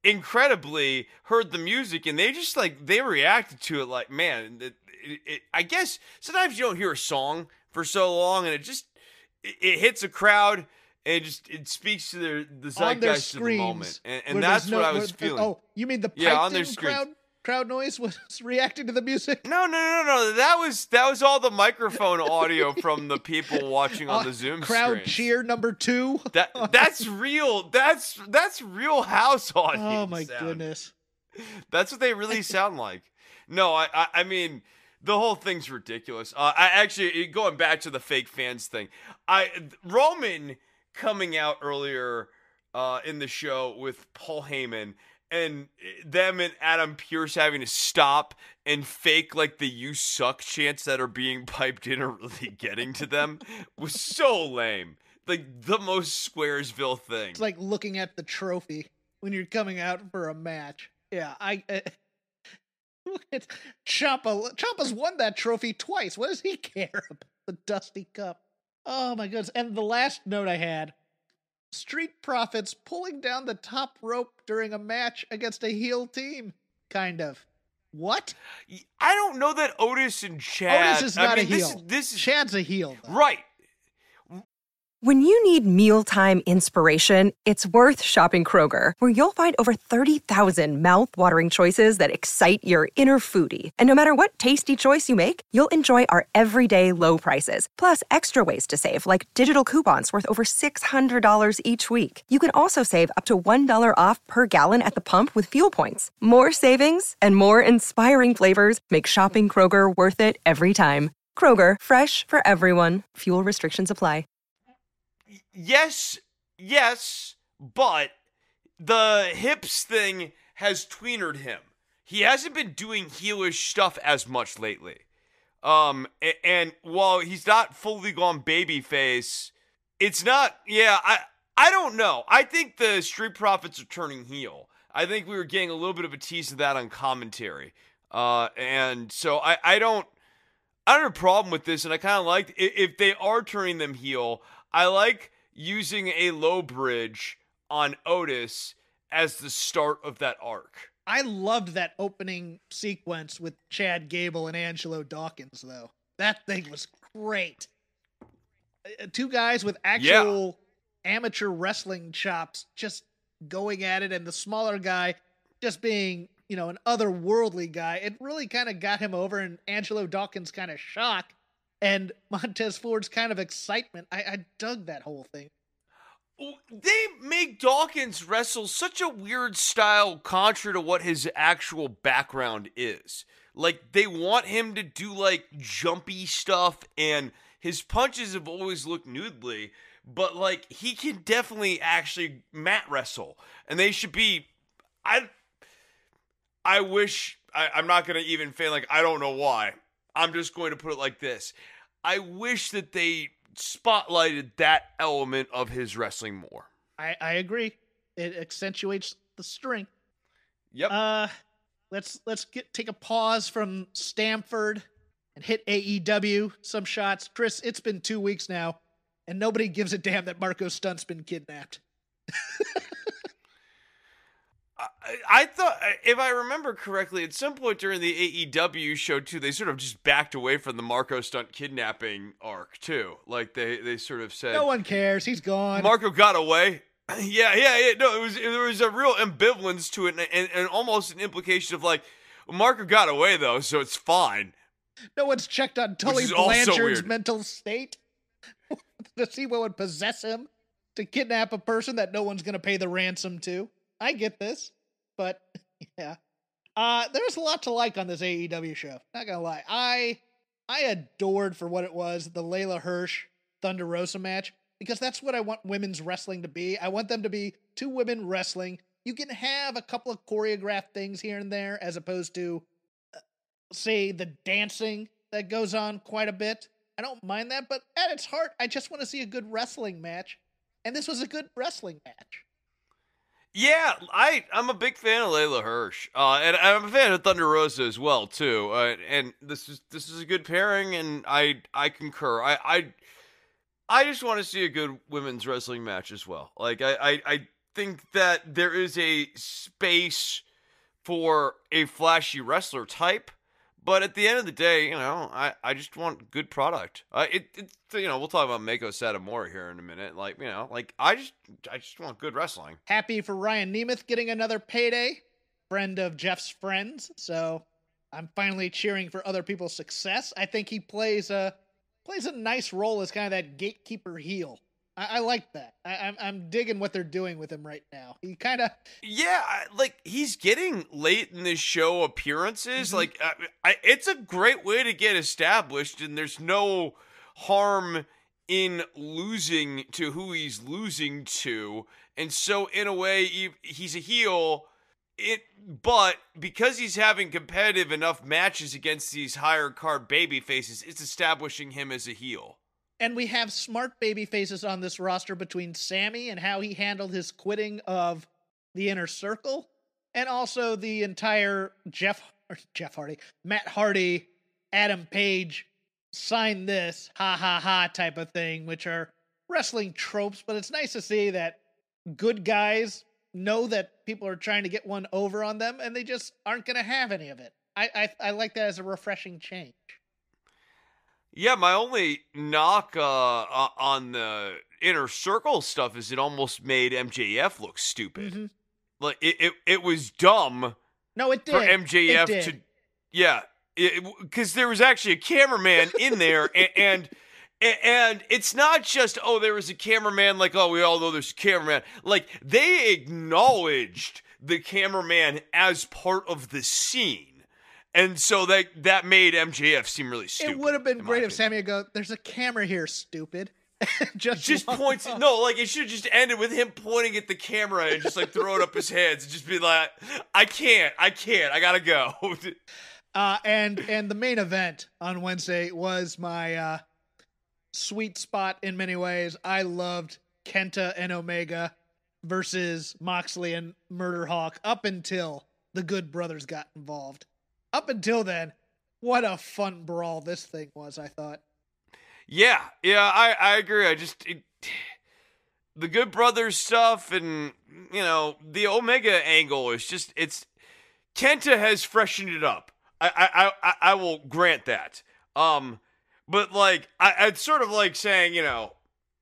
incredibly heard the music, and they just like they reacted to it like, man, it, it, it, I guess sometimes you don't hear a song for so long, and it just it, it hits a crowd. And it just it speaks to their the zeitgeist of the moment, and, and that's no, what I was where, feeling. Oh, you mean the piped yeah, on their in screens. crowd crowd noise was reacting to the music? No, no, no, no. That was that was all the microphone audio from the people watching on the Zoom crowd screens. cheer number two. That that's real. That's that's real house audience. Oh my sound. goodness. That's what they really sound like. No, I, I, I mean, the whole thing's ridiculous. Uh, I actually going back to the fake fans thing. I Roman coming out earlier uh, in the show with Paul Heyman and them and Adam Pearce having to stop and fake like the "you suck" chants that are being piped in are really getting to them was so lame. Like the most Squaresville thing. It's like looking at the trophy when you're coming out for a match. Yeah, I. Uh, it's Ciampa. Ciampa's won that trophy twice. What does he care about the Dusty Cup? Oh my goodness. And the last note I had, Street Profits pulling down the top rope during a match against a heel team. Kind of. What? I don't know that Otis and Chad. Otis is not I mean, a heel. This, is- this is Chad's a heel, though. right. When you need mealtime inspiration, it's worth shopping Kroger, where you'll find over thirty thousand mouth-watering choices that excite your inner foodie. And no matter what tasty choice you make, you'll enjoy our everyday low prices, plus extra ways to save, like digital coupons worth over six hundred dollars each week. You can also save up to one dollar off per gallon at the pump with fuel points. More savings and more inspiring flavors make shopping Kroger worth it every time. Kroger, fresh for everyone. Fuel restrictions apply. Yes, yes, but the hips thing has tweenered him. He hasn't been doing heelish stuff as much lately. Um, and, and while he's not fully gone babyface, it's not, yeah, I, I don't know. I think the Street Profits are turning heel. I think we were getting a little bit of a tease of that on commentary. Uh, and so I, I don't, I don't have a problem with this, and I kind of like, if they are turning them heel, I like using a low bridge on Otis as the start of that arc. I loved that opening sequence with Chad Gable and Angelo Dawkins, though. That thing was great. Uh, Two guys with actual amateur wrestling chops just going at it, and the smaller guy just being, you know, an otherworldly guy. It really kind of got him over, and Angelo Dawkins' kind of shock and Montez Ford's kind of excitement. I, I dug that whole thing. They make Dawkins wrestle such a weird style contrary to what his actual background is. Like, they want him to do, like, jumpy stuff, and his punches have always looked noodly, but, like, he can definitely actually mat wrestle. And they should be... I I wish... I, I'm not going to even say, like, I don't know why. I'm just going to put it like this. I wish that they spotlighted that element of his wrestling more. I, I agree. It accentuates the strength. Yep. Uh, let's let's get take a pause from Stamford and hit A E W. Some shots. Chris, it's been two weeks now, and nobody gives a damn that Marco Stunt's been kidnapped. I, I thought, if I remember correctly, at some point during the A E W show, too, they sort of just backed away from the Marco Stunt kidnapping arc, too. Like, they, they sort of said... No one cares. He's gone. Marco got away. yeah, yeah, yeah. No, it was there was a real ambivalence to it, and, and, and almost an implication of, like, well, Marco got away, though, so it's fine. No one's checked on Tully is also Blanchard's weird. mental state to see what would possess him to kidnap a person that no one's going to pay the ransom to. I get this, but yeah. Uh, there's a lot to like on this A E W show. Not gonna lie. I I adored for what it was, the Layla Hirsch Thunder Rosa match, because that's what I want women's wrestling to be. I want them to be two women wrestling. You can have a couple of choreographed things here and there as opposed to, uh, say, the dancing that goes on quite a bit. I don't mind that, but at its heart, I just want to see a good wrestling match. And this was a good wrestling match. Yeah, I, I'm a big fan of Layla Hirsch, uh, and I'm a fan of Thunder Rosa as well, too. Uh, and this is this is a good pairing, and I I concur. I I, I just want to see a good women's wrestling match as well. Like I, I, I think that there is a space for a flashy wrestler type. But at the end of the day, you know, I, I just want good product. Uh, it, it you know, we'll talk about Mako Satomura here in a minute. Like, you know, like I just I just want good wrestling. Happy for Ryan Nemeth getting another payday, friend of Jeff's friends. So I'm finally cheering for other people's success. I think he plays a plays a nice role as kind of that gatekeeper heel. I, I like that. I, I'm I'm digging what they're doing with him right now. He kind of yeah, I, like he's getting late in this show appearances. Mm-hmm. Like I, I, it's a great way to get established, and there's no harm in losing to who he's losing to. And so, in a way, he, he's a heel. It, but because he's having competitive enough matches against these higher card baby faces, it's establishing him as a heel. And we have smart baby faces on this roster between Sammy and how he handled his quitting of the Inner Circle, and also the entire Jeff or Jeff Hardy, Matt Hardy, Adam Page, sign this, ha ha ha type of thing, which are wrestling tropes. But it's nice to see that good guys know that people are trying to get one over on them, and they just aren't going to have any of it. I, I I like that as a refreshing change. Yeah, my only knock uh, on the Inner Circle stuff is it almost made M J F look stupid. Mm-hmm. Like it, it, it was dumb. No, it did. For M J F it did. to, yeah, because there was actually a cameraman in there, and, and and it's not just oh there was a cameraman. Like oh we all know there's a cameraman. Like they acknowledged the cameraman as part of the scene. And so that that made M J F seem really stupid. It would have been great if Sammy would go, there's a camera here, stupid. just just points it, no, like it should have just ended with him pointing at the camera and just like throwing up his hands and just be like, I can't, I can't, I gotta go. uh, and and the main event on Wednesday was my uh, sweet spot in many ways. I loved Kenta and Omega versus Moxley and Murder Hawk up until the Good Brothers got involved. Up until then, what a fun brawl this thing was, I thought. Yeah, yeah, I, I agree. I just, it, the Good Brothers stuff and, you know, the Omega angle is just, it's, Kenta has freshened it up. I, I, I, I will grant that. Um, but like, I, it's sort of like saying, you know,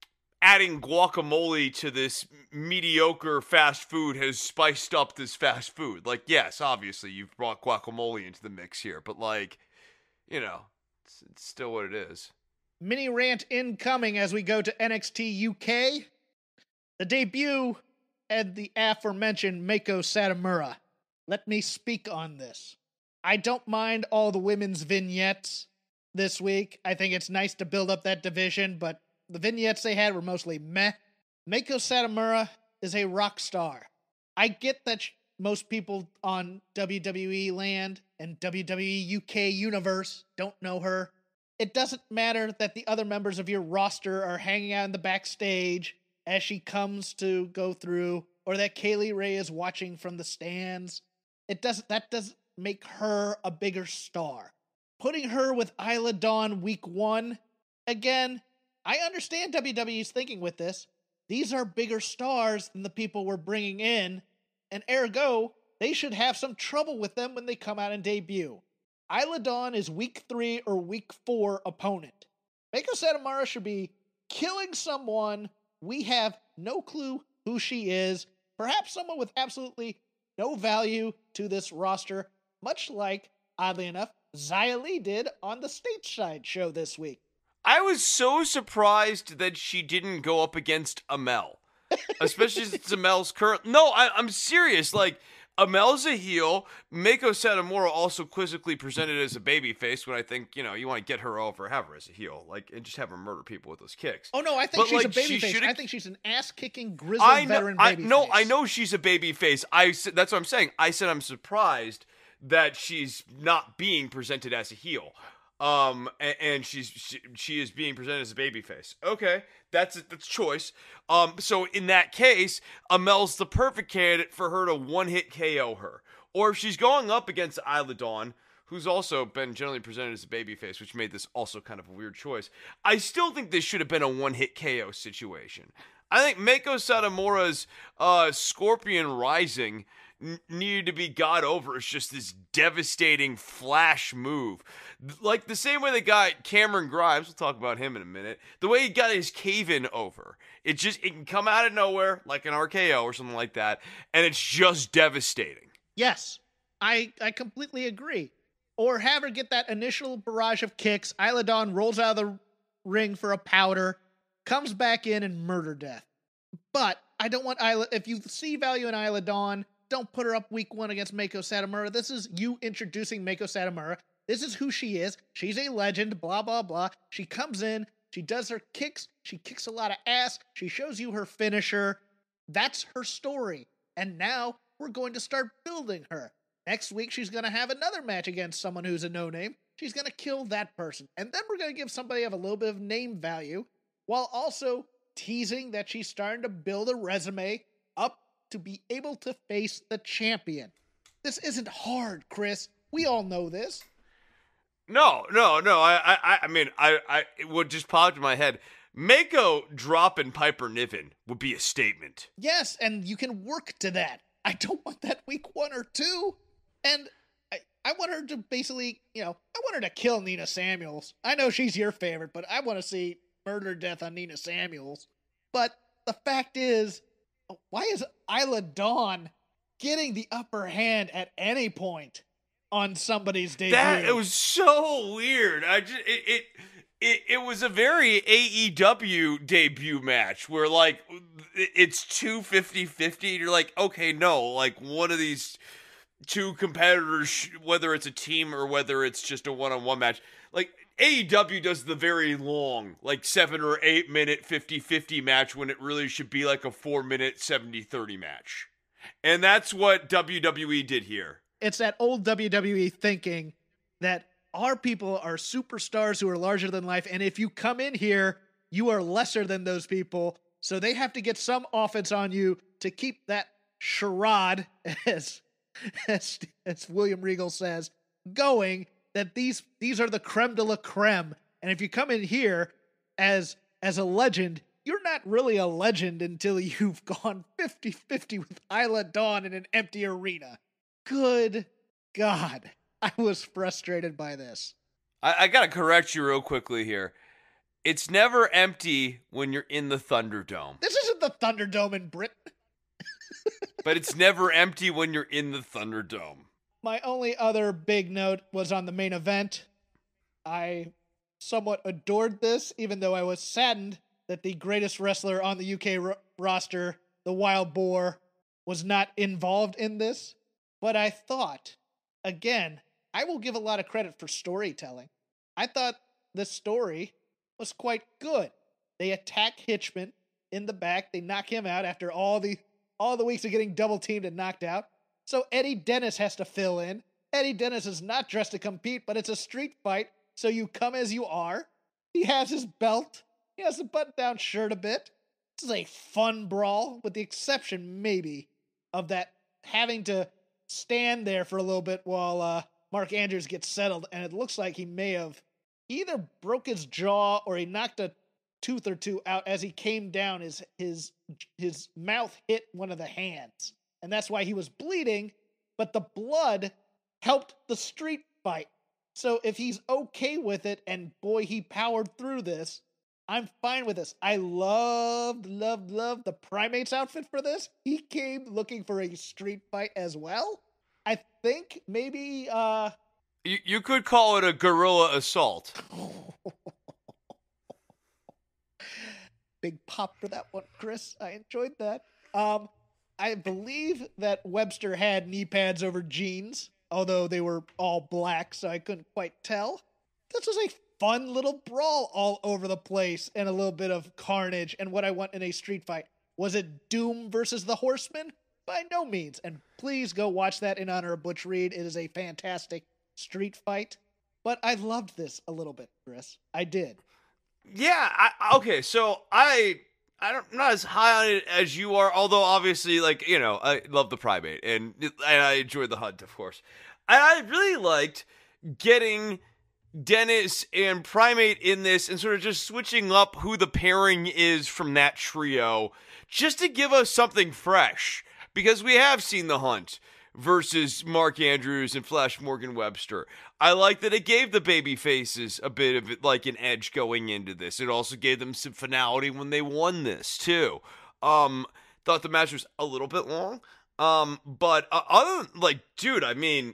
adding guacamole to this mediocre fast food has spiced up this fast food. Like, yes, obviously you've brought guacamole into the mix here, but like, you know, it's, it's still what it is. Mini rant incoming as we go to N X T U K. The debut and the aforementioned Mako Satomura. Let me speak on this. I don't mind all the women's vignettes this week. I think it's nice to build up that division, but the vignettes they had were mostly meh. Mako Satomura is a rock star. I get that sh- most people on W W E land and W W E U K universe don't know her. It doesn't matter that the other members of your roster are hanging out in the backstage as she comes to go through, or that Kaylee Ray is watching from the stands. It doesn't. That doesn't make her a bigger star. Putting her with Isla Dawn week one, again, I understand W W E's thinking with this. These are bigger stars than the people we're bringing in, and ergo, they should have some trouble with them when they come out and debut. Isla Dawn is week three or week four opponent. Mako Satomura should be killing someone. We have no clue who she is. Perhaps someone with absolutely no value to this roster, much like, oddly enough, Xia Li did on the stateside show this week. I was so surprised that she didn't go up against Amel. Especially since Amel's current... No, I, I'm serious. Like, Amel's a heel. Mako Satomura also quizzically presented as a babyface when I think, you know, you want to get her over, have her as a heel. Like, and just have her murder people with those kicks. Oh, no, I think but, she's like, a she babyface. I think she's an ass-kicking, grizzled I know, veteran I, babyface. No, I know she's a babyface. I, that's what I'm saying. I said I'm surprised that she's not being presented as a heel. Um, and, and she's, she, she is being presented as a babyface. Okay, that's a, that's a choice. Um, so in that case, Amel's the perfect candidate for her to one-hit K O her. Or if she's going up against Isla Dawn, who's also been generally presented as a babyface, which made this also kind of a weird choice. I still think this should have been a one-hit K O situation. I think Meiko Satomura's uh, Scorpion Rising n- needed to be got over. It's just this devastating flash move. Like the same way they got Cameron Grimes, we'll talk about him in a minute, the way he got his cave-in over. It just, it can come out of nowhere, like an R K O or something like that, and it's just devastating. Yes, I I completely agree. Or have her get that initial barrage of kicks, Isla Dawn rolls out of the ring for a powder, comes back in and murder death. But I don't want Isla, if you see value in Isla Dawn, don't put her up week one against Meiko Satomura. This is you introducing Meiko Satomura. This is who she is. She's a legend, blah, blah, blah. She comes in, she does her kicks, she kicks a lot of ass, she shows you her finisher. That's her story. And now we're going to start building her. Next week, she's going to have another match against someone who's a no-name. She's going to kill that person. And then we're going to give somebody of a little bit of name value while also teasing that she's starting to build a resume up to be able to face the champion. This isn't hard, Chris. We all know this. No, no, no. I, I, I mean, I, I, it would just pop in my head. Meiko dropping Piper Niven would be a statement. Yes, and you can work to that. I don't want that week one or two. And I, I want her to basically, you know, I want her to kill Nina Samuels. I know she's your favorite, but I want to see murder death on Nina Samuels. But the fact is, why is Isla Dawn getting the upper hand at any point on somebody's debut? That it was so weird. I just it it it, it was a very A E W debut match where like it's two fifty-fifty. You're like, okay, no, like one of these two competitors, whether it's a team or whether it's just a one-on-one match, like A E W does the very long, like seven or eight minute fifty-fifty match when it really should be like a four minute seventy thirty match. And that's what W W E did here. It's that old W W E thinking that our people are superstars who are larger than life. And if you come in here, you are lesser than those people. So they have to get some offense on you to keep that charade, as, as, as William Regal says, going, that these, these are the creme de la creme. And if you come in here as, as a legend, you're not really a legend until you've gone fifty-fifty with Isla Dawn in an empty arena. Good God. I was frustrated by this. I, I gotta correct you real quickly here. It's never empty when you're in the Thunderdome. This isn't the Thunderdome in Britain. But it's never empty when you're in the Thunderdome. My only other big note was on the main event. I somewhat adored this, even though I was saddened that the greatest wrestler on the U K ro- roster, the Wild Boar, was not involved in this. But I thought, again, I will give a lot of credit for storytelling. I thought this story was quite good. They attack Hitchman in the back. They knock him out after all the all the weeks of getting double teamed and knocked out. So Eddie Dennis has to fill in. Eddie Dennis is not dressed to compete, but it's a street fight, so you come as you are. He has his belt. He has the button-down shirt a bit. This is a fun brawl, with the exception, maybe, of that having to stand there for a little bit while uh, Mark Andrews gets settled, and it looks like he may have either broke his jaw or he knocked a tooth or two out as he came down. His his his mouth hit one of the hands, and that's why he was bleeding, but the blood helped the street fight. So if he's okay with it, and boy, he powered through this, I'm fine with this. I loved, loved, loved the Primates outfit for this. He came looking for a street fight as well. I think maybe, uh... You, you could call it a guerrilla assault. Big pop for that one, Chris. I enjoyed that. Um, I believe that Webster had knee pads over jeans, although they were all black, so I couldn't quite tell. This was a fun little brawl all over the place and a little bit of carnage and what I want in a street fight. Was it Doom versus the Horsemen? By no means. And please go watch that in honor of Butch Reed. It is a fantastic street fight. But I loved this a little bit, Chris. I did. Yeah, I, okay, so I, I don't, I'm not as high on it as you are, although obviously, like, you know, I love the Primate, and, and I enjoyed the hunt, of course. And I really liked getting Dennis and Primate in this and sort of just switching up who the pairing is from that trio just to give us something fresh, because we have seen the Hunt versus Mark Andrews and Flash Morgan Webster. I like that it gave the baby faces a bit of like an edge going into this. It also gave them some finality when they won this too. Um, thought the match was a little bit long. Um, but uh, other than, like, dude, I mean,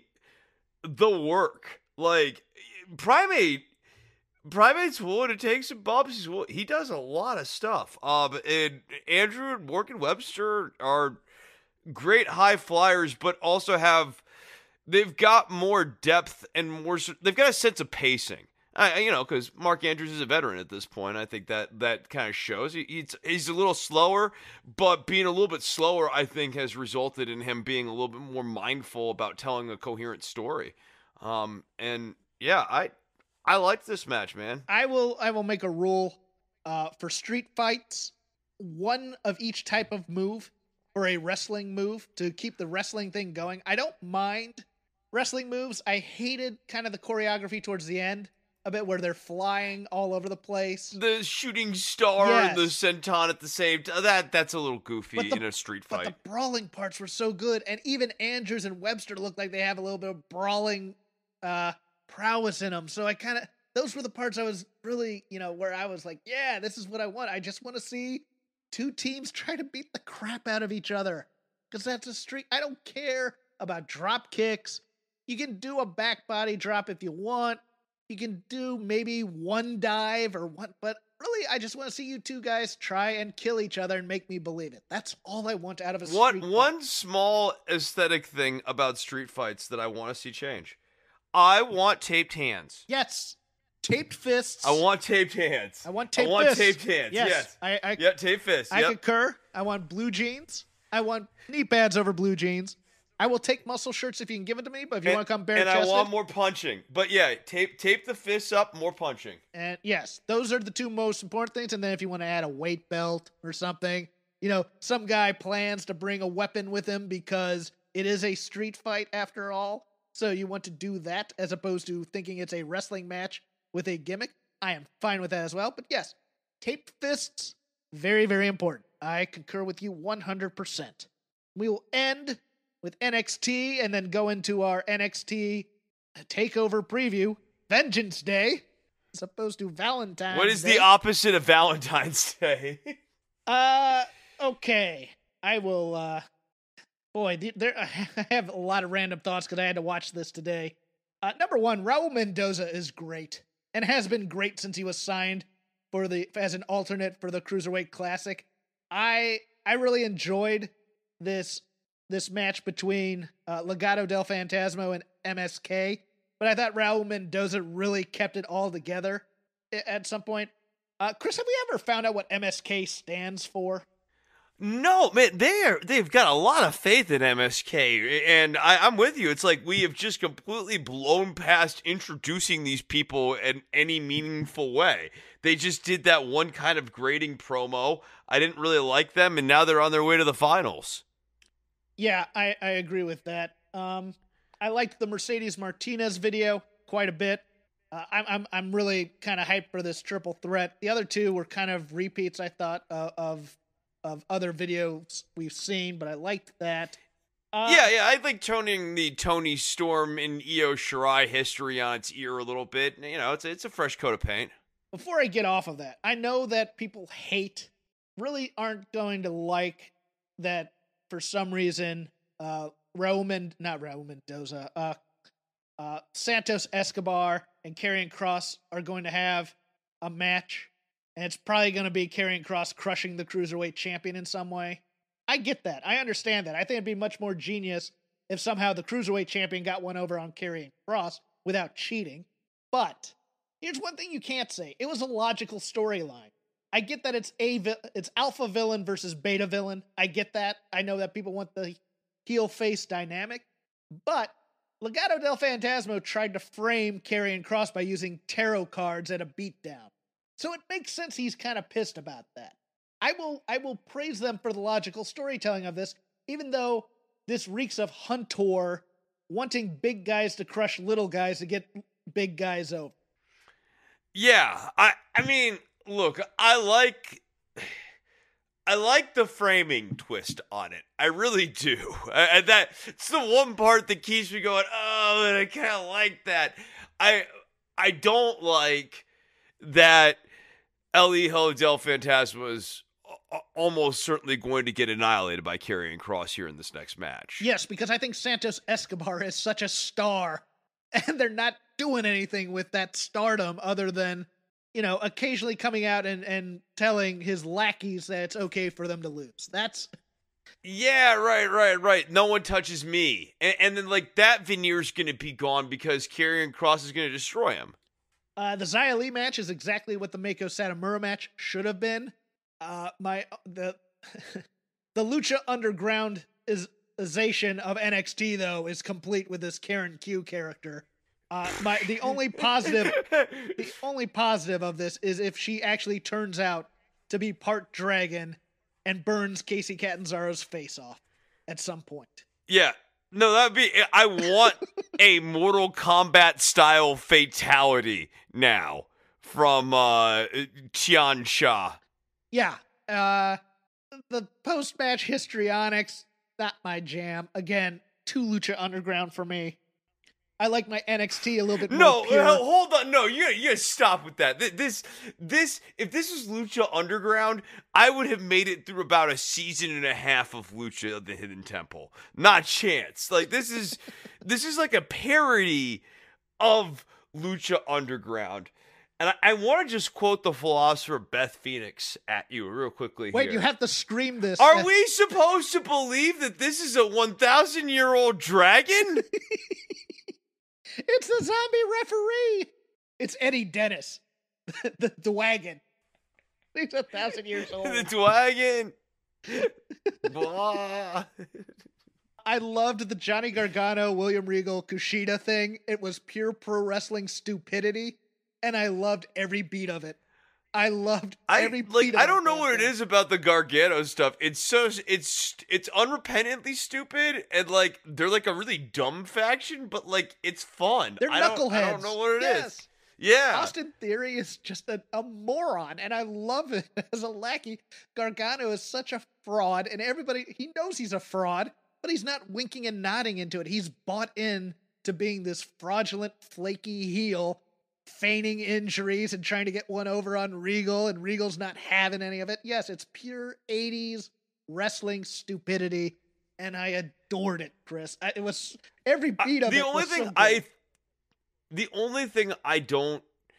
the work, like, Primate, Primate's willing to take some bumps. He's, he does a lot of stuff. Um, and Andrew and Morgan Webster are great high flyers, but also have, they've got more depth and more, they've got a sense of pacing. I, you know, because Mark Andrews is a veteran at this point. I think that that kind of shows. He, he's, he's a little slower, but being a little bit slower, I think, has resulted in him being a little bit more mindful about telling a coherent story. Um, and yeah, I I liked this match, man. I will I will make a rule uh, for street fights, one of each type of move or a wrestling move to keep the wrestling thing going. I don't mind wrestling moves. I hated kind of the choreography towards the end. A bit where they're flying all over the place. The shooting star yes. and the senton at the same time. That, that's a little goofy the, in a street fight. But the brawling parts were so good. And even Andrews and Webster look like they have a little bit of brawling uh, prowess in them. So I kind of, those were the parts I was really, you know, where I was like, yeah, this is what I want. I just want to see two teams try to beat the crap out of each other. Because that's a street. I don't care about drop kicks. You can do a back body drop if you want. You can do maybe one dive or one, but really, I just want to see you two guys try and kill each other and make me believe it. That's all I want out of a street One, fight. one small aesthetic thing about street fights that I want to see change. I want taped hands. Yes. Taped fists. I want taped hands. I want taped I want fists. taped hands. Yes. yes. I, I, yeah, taped fists. I yep. concur. I want blue jeans. I want knee pads over blue jeans. I will take muscle shirts if you can give it to me, but if you and, want to come bare and chested. I want more punching. But yeah, tape tape the fists up, more punching. And yes, those are the two most important things. And then if you want to add a weight belt or something, you know, some guy plans to bring a weapon with him because it is a street fight after all. So you want to do that as opposed to thinking it's a wrestling match with a gimmick. I am fine with that as well. But yes, taped fists, very, very important. I concur with you one hundred percent. We will end with N X T and then go into our N X T takeover preview, Vengeance Day, as opposed to Valentine's Day. What is the opposite of Valentine's Day? uh, okay. I will, uh, boy, there, I have a lot of random thoughts because I had to watch this today. Uh, number one, Raul Mendoza is great and has been great since he was signed for the, as an alternate for the Cruiserweight Classic. I, I really enjoyed this this match between uh, Legado del Fantasma and M S K, but I thought Raul Mendoza really kept it all together at some point. Uh, Chris, have we ever found out what M S K stands for? No, man, they're, they've got a lot of faith in M S K, and I, I'm with you. It's like we have just completely blown past introducing these people in any meaningful way. They just did that one kind of grating promo. I didn't really like them, and now they're on their way to the finals. Yeah, I, I agree with that. Um, I liked the Mercedes Martinez video quite a bit. Uh, I'm I'm I'm really kind of hyped for this triple threat. The other two were kind of repeats, I thought, uh, of of other videos we've seen, but I liked that. Uh, yeah, yeah, I like toning the Tony Storm and Io Shirai history on its ear a little bit. You know, it's it's a fresh coat of paint. Before I get off of that, I know that people hate, really aren't going to like that. For some reason, uh, Raul Men- not Raul Mendoza, uh, uh, Santos Escobar and Karrion Kross are going to have a match, and it's probably going to be Karrion Kross crushing the Cruiserweight champion in some way. I get that. I understand that. I think it'd be much more genius if somehow the Cruiserweight champion got one over on Karrion Kross without cheating. But here's one thing you can't say. It was a logical storyline. I get that it's a vi- it's alpha villain versus beta villain. I get that. I know that people want the heel face dynamic, but Legado del Fantasma tried to frame Karrion Kross by using tarot cards at a beatdown. So it makes sense he's kind of pissed about that. I will I will praise them for the logical storytelling of this, even though this reeks of Hunter wanting big guys to crush little guys to get big guys over. Yeah, I I mean, look, I like I like the framing twist on it. I really do. And that it's the one part that keeps me going, "Oh, and I kind of like that." I I don't like that El Hijo del Fantasma is almost certainly going to get annihilated by Karrion Kross here in this next match. Yes, because I think Santos Escobar is such a star, and they're not doing anything with that stardom other than, you know, occasionally coming out and, and telling his lackeys that it's okay for them to lose. That's... Yeah, right, right, right. No one touches me. And, and then, like, that veneer's going to be gone because Karrion Kross is going to destroy him. Uh, the Xia Li match is exactly what the Meiko Satomura match should have been. Uh, my the the Lucha Undergroundization of N X T though is complete with this Karen Q character. Uh, my the only positive the only positive of this is if she actually turns out to be part dragon and burns Casey Catanzaro's face off at some point. Yeah. No, that'd be. I want a Mortal Kombat style fatality now from uh, Tian Sha. Yeah, uh, the post-match histrionics, not my jam. Again, too Lucha Underground for me. I like my N X T a little bit more No, pure. uh, hold on. No, you you gotta stop with that. Th- This, this, if this was Lucha Underground, I would have made it through about a season and a half of Lucha of the Hidden Temple. Not chance. Like, this is, this is like a parody of Lucha Underground. And I, I want to just quote the philosopher Beth Phoenix at you real quickly. Wait, here. you have to scream this. Are we supposed to believe that this is a one thousand year old dragon? It's the zombie referee. It's Eddie Dennis, the Dwagon. He's a thousand years old. The Dwagon. Blah. I loved the Johnny Gargano, William Regal, Kushida thing. It was pure pro wrestling stupidity, and I loved every beat of it. I loved every I beat like. of I don't it, know what it thing. is about the Gargano stuff. It's so it's it's unrepentantly stupid, and like they're like a really dumb faction, but like it's fun. They're I don't, knuckleheads. I don't know what it is. Yes. Yeah, Austin Theory is just a, a moron, and I love it as a lackey. Gargano is such a fraud, and everybody, he knows he's a fraud, but he's not winking and nodding into it. He's bought in to being this fraudulent, flaky heel, feigning injuries and trying to get one over on Regal, and Regal's not having any of it. Yes, it's pure eighties wrestling stupidity, and I adored it, Chris. I, it was every beat of the it only was thing so good. I, the only thing I don't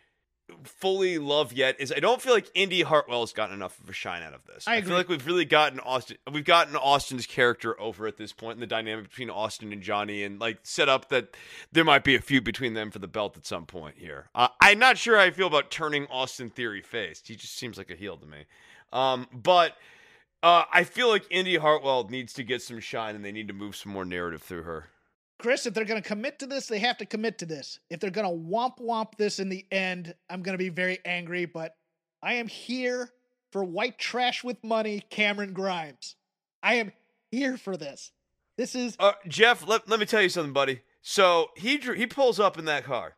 fully love yet is I don't feel like Indy Hartwell's gotten enough of a shine out of this. I I, agree. feel like we've really gotten Austin. We've gotten Austin's character over at this point, and the dynamic between Austin and Johnny, and like set up that there might be a feud between them for the belt at some point here. Uh, I'm not sure how I feel about turning Austin Theory face. He just seems like a heel to me. Um, but uh, I feel like Indy Hartwell needs to get some shine, and they need to move some more narrative through her. Chris, if they're going to commit to this, they have to commit to this. If they're going to womp womp this in the end, I'm going to be very angry, but I am here for white trash with money, Cameron Grimes. I am here for this. This is... Uh, Jeff, let, let me tell you something, buddy. So he dr- he pulls up in that car,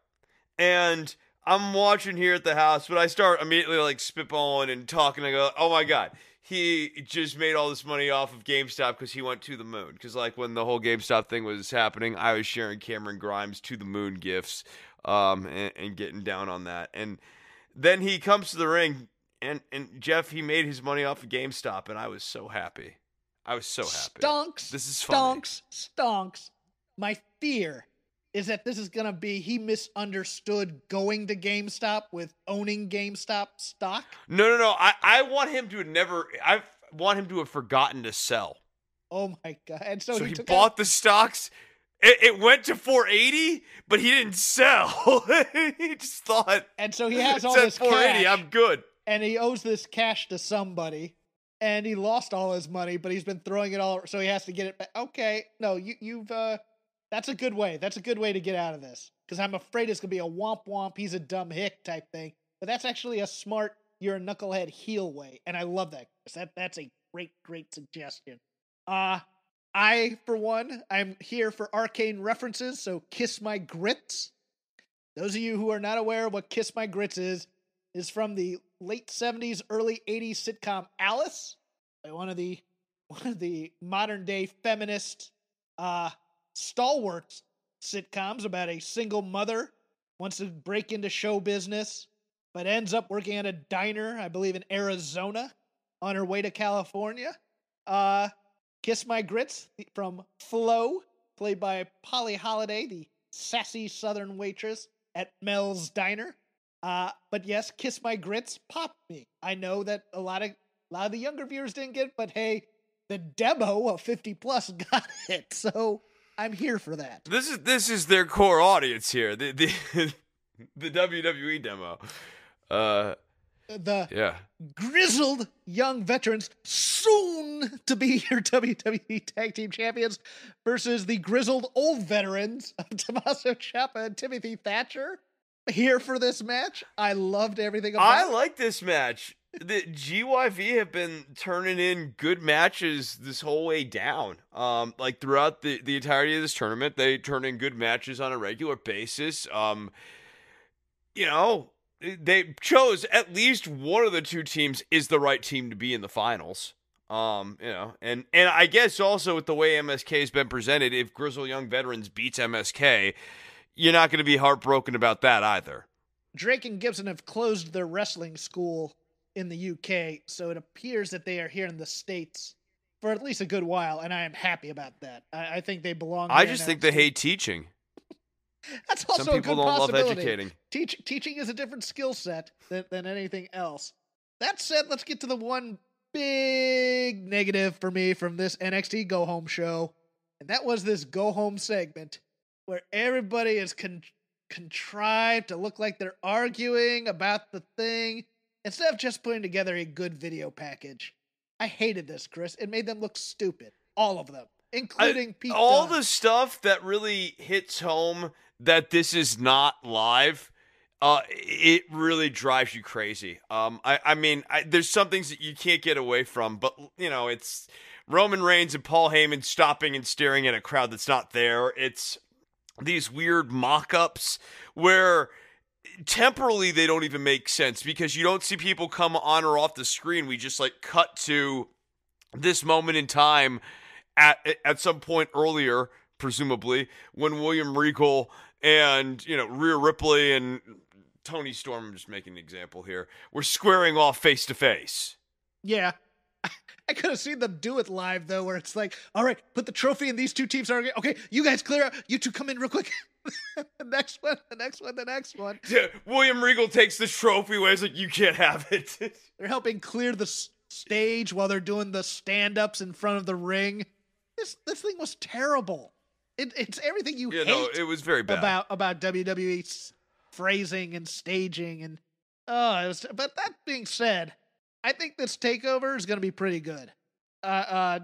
and I'm watching here at the house, but I start immediately like spitballing and talking. I go, oh my God. He just made all this money off of GameStop because he went to the moon. Because like when the whole GameStop thing was happening, I was sharing Cameron Grimes to the moon gifts, um, and, and getting down on that. And then he comes to the ring, and and Jeff, he made his money off of GameStop, and I was so happy. I was so happy. Stonks. This is funny. Stonks. Stonks. My fear is that this is going to be he misunderstood going to GameStop with owning GameStop stock. No, no, no. I, I want him to have never. I want him to have forgotten to sell. Oh my God! And so, So he, he took bought out, the stocks. It, it went to four eighty, but he didn't sell. He just thought. and so he has all it's at this four eighty. cash, I'm good. and he owes this cash to somebody, and he lost all his money, but he's been throwing it all, so he has to get it back. Okay, no, you you've uh, that's a good way. That's a good way to get out of this, because I'm afraid it's gonna be a womp womp. He's a dumb hick type thing, but that's actually a smart. You're a knucklehead heel way, and I love that. That that's a great great suggestion. Uh I, for one, I'm here for arcane references, so Kiss My Grits. Those of you who are not aware of what Kiss My Grits is, is from the late seventies, early eighties sitcom Alice, by one of the one of the modern day feminist uh, stalwart sitcoms about a single mother wants to break into show business, but ends up working at a diner, I believe in Arizona, on her way to California. Uh, Kiss My Grits from Flo, played by Polly Holiday, the sassy Southern waitress at Mel's Diner. Uh, but yes, Kiss My Grits popped me. I know that a lot of a lot of the younger viewers didn't get it, but hey, the demo of fifty plus got it, so I'm here for that. This is this is their core audience here. The the the W W E demo. Uh, the yeah. grizzled young veterans, soon to be your W W E Tag Team Champions, versus the grizzled old veterans of Tommaso Ciampa and Timothy Thatcher. Here for this match. I loved everything about I it. like this match. The G Y V have been turning in good matches this whole way down. Um, like throughout the, the entirety of this tournament, they turn in good matches on a regular basis. Um, you know, they chose at least one of the two teams is the right team to be in the finals. Um, you know, and, and I guess also with the way M S K has been presented, if Grizzled Young Veterans beats M S K, you're not going to be heartbroken about that either. Drake and Gibson have closed their wrestling school in the U K, so it appears that they are here in the States for at least a good while, and I am happy about that. I, I think they belong. I there just now. think they hate teaching. That's also Some a people good don't love possibility. educating. Teach, teaching is a different skill set than, than anything else. That said, let's get to the one big negative for me from this N X T Go Home show, and that was this Go Home segment where everybody is con- contrived to look like they're arguing about the thing instead of just putting together a good video package. I hated this, Chris. It made them look stupid. All of them, including I, Pete all Dunne. the stuff that really hits home that this is not live, uh, it really drives you crazy. Um, I, I mean, I, there's some things that you can't get away from, but, you know, it's Roman Reigns and Paul Heyman stopping and staring at a crowd that's not there. It's these weird mock-ups where temporally they don't even make sense because you don't see people come on or off the screen. We just like cut to this moment in time at at some point earlier, presumably, when William Regal and, you know, Rhea Ripley and Tony Storm, I'm just making an example here, were squaring off face to face. Yeah. I could have seen them do it live, though, where it's like, all right, put the trophy and these two teams are, okay, you guys clear out. You two come in real quick. The next one, the next one, the next one. Yeah, William Regal takes the trophy away. He's like, you can't have it. They're helping clear the s- stage while they're doing the stand-ups in front of the ring. This this thing was terrible. It, it's everything you Yeah, hate no, it was very bad. about, about W W E's phrasing and staging. and oh, it was, But that being said, I think this takeover is going to be pretty good. Uh, uh,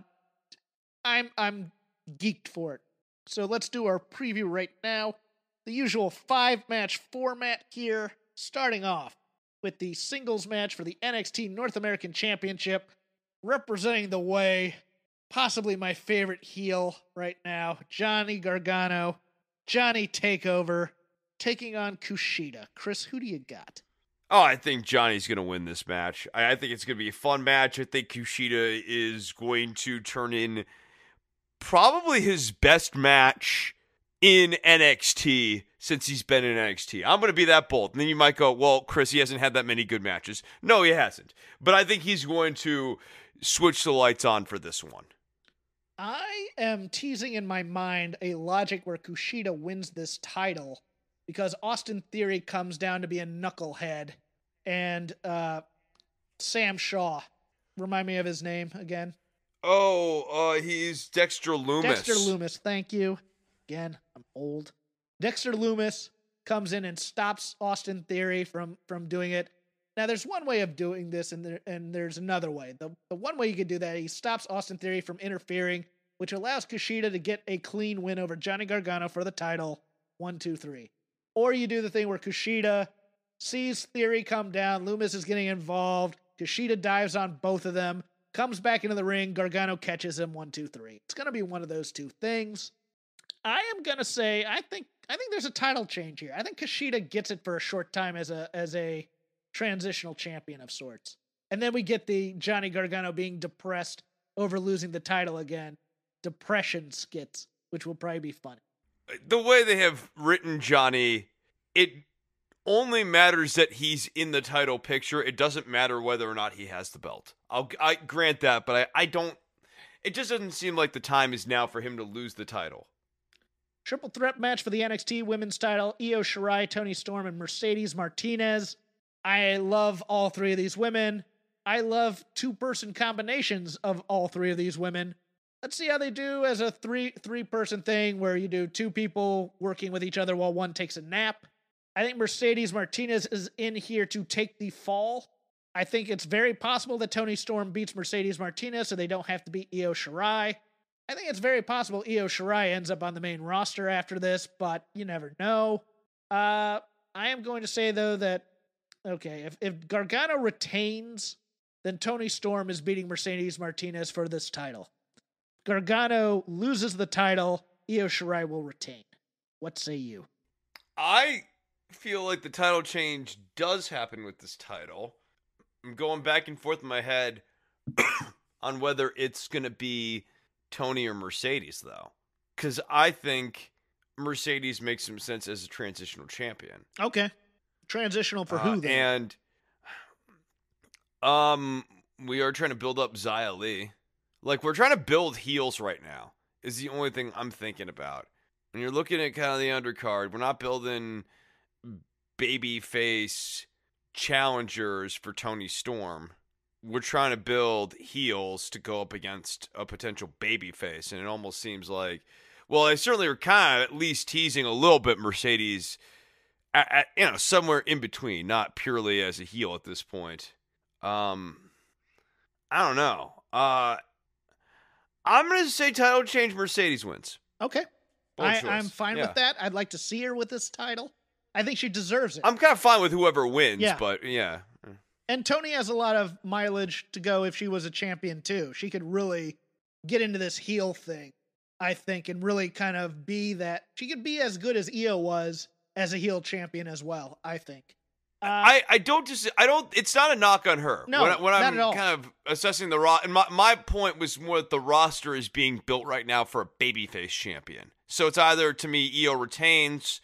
I'm I'm geeked for it. So let's do our preview right now. The usual five-match format here, starting off with the singles match for the N X T North American Championship, representing the way, possibly my favorite heel right now, Johnny Gargano, Johnny Takeover, taking on Kushida. Chris, who do you got? Oh, I think Johnny's going to win this match. I, I think it's going to be a fun match. I think Kushida is going to turn in probably his best match in N X T since he's been in N X T. I'm going to be that bold. And then you might go, well, Chris, he hasn't had that many good matches. No, he hasn't. But I think he's going to switch the lights on for this one. I am teasing in my mind a logic where Kushida wins this title because Austin Theory comes down to be a knucklehead, and uh, Sam Shaw, remind me of his name again. Oh, uh, he's Dexter Lumis. Dexter Lumis, thank you. Again, I'm old. Dexter Lumis comes in and stops Austin Theory from, from doing it. Now, there's one way of doing this, and there, and there's another way. The, the one way you could do that, he stops Austin Theory from interfering, which allows Kushida to get a clean win over Johnny Gargano for the title. One, two, three. Or you do the thing where Kushida sees Theory come down, Lumis is getting involved, Kushida dives on both of them, comes back into the ring, Gargano catches him, one, two, three. It's going to be one of those two things. I am going to say, I think I think there's a title change here. I think Kushida gets it for a short time as a as a transitional champion of sorts. And then we get the Johnny Gargano being depressed over losing the title again. Depression skits, which will probably be funny. The way they have written Johnny, it only matters that he's in the title picture. It doesn't matter whether or not he has the belt. I'll I grant that, but I, I don't... It just doesn't seem like the time is now for him to lose the title. Triple threat match for the N X T Women's title. Io Shirai, Toni Storm, and Mercedes Martinez. I love all three of these women. I love two-person combinations of all three of these women. Let's see how they do as a three, three-person thing where you do two people working with each other while one takes a nap. I think Mercedes Martinez is in here to take the fall. I think it's very possible that Toni Storm beats Mercedes Martinez so they don't have to beat Io Shirai. I think it's very possible Io Shirai ends up on the main roster after this, but you never know. Uh, I am going to say, though, that, okay, if, if Gargano retains, then Toni Storm is beating Mercedes Martinez for this title. Gargano loses the title, Io Shirai will retain. What say you? I feel like the title change does happen with this title. I'm going back and forth in my head on whether it's going to be Toni or Mercedes, though. Because I think Mercedes makes some sense as a transitional champion. Okay. Transitional for who, uh, then? And um, we are trying to build up Xia Li. Like, we're trying to build heels right now, is the only thing I'm thinking about. When you're looking at kind of the undercard, we're not building babyface challengers for Toni Storm. We're trying to build heels to go up against a potential babyface, and it almost seems like, well, they certainly are kind of at least teasing a little bit Mercedes, at, at, you know, somewhere in between, not purely as a heel at this point. Um, I don't know. Uh, I'm going to say title change, Mercedes wins. Okay. I, I'm fine yeah. with that. I'd like to see her with this title. I think she deserves it. I'm kind of fine with whoever wins, yeah. but yeah. And Toni has a lot of mileage to go if she was a champion, too. She could really get into this heel thing, I think, and really kind of be that. She could be as good as Io was as a heel champion as well, I think. Uh, I, I don't just, I don't, it's not a knock on her. No, when, when not I'm at all. kind of assessing the roster, and my, my point was more that the roster is being built right now for a babyface champion. So it's either, to me, Io retains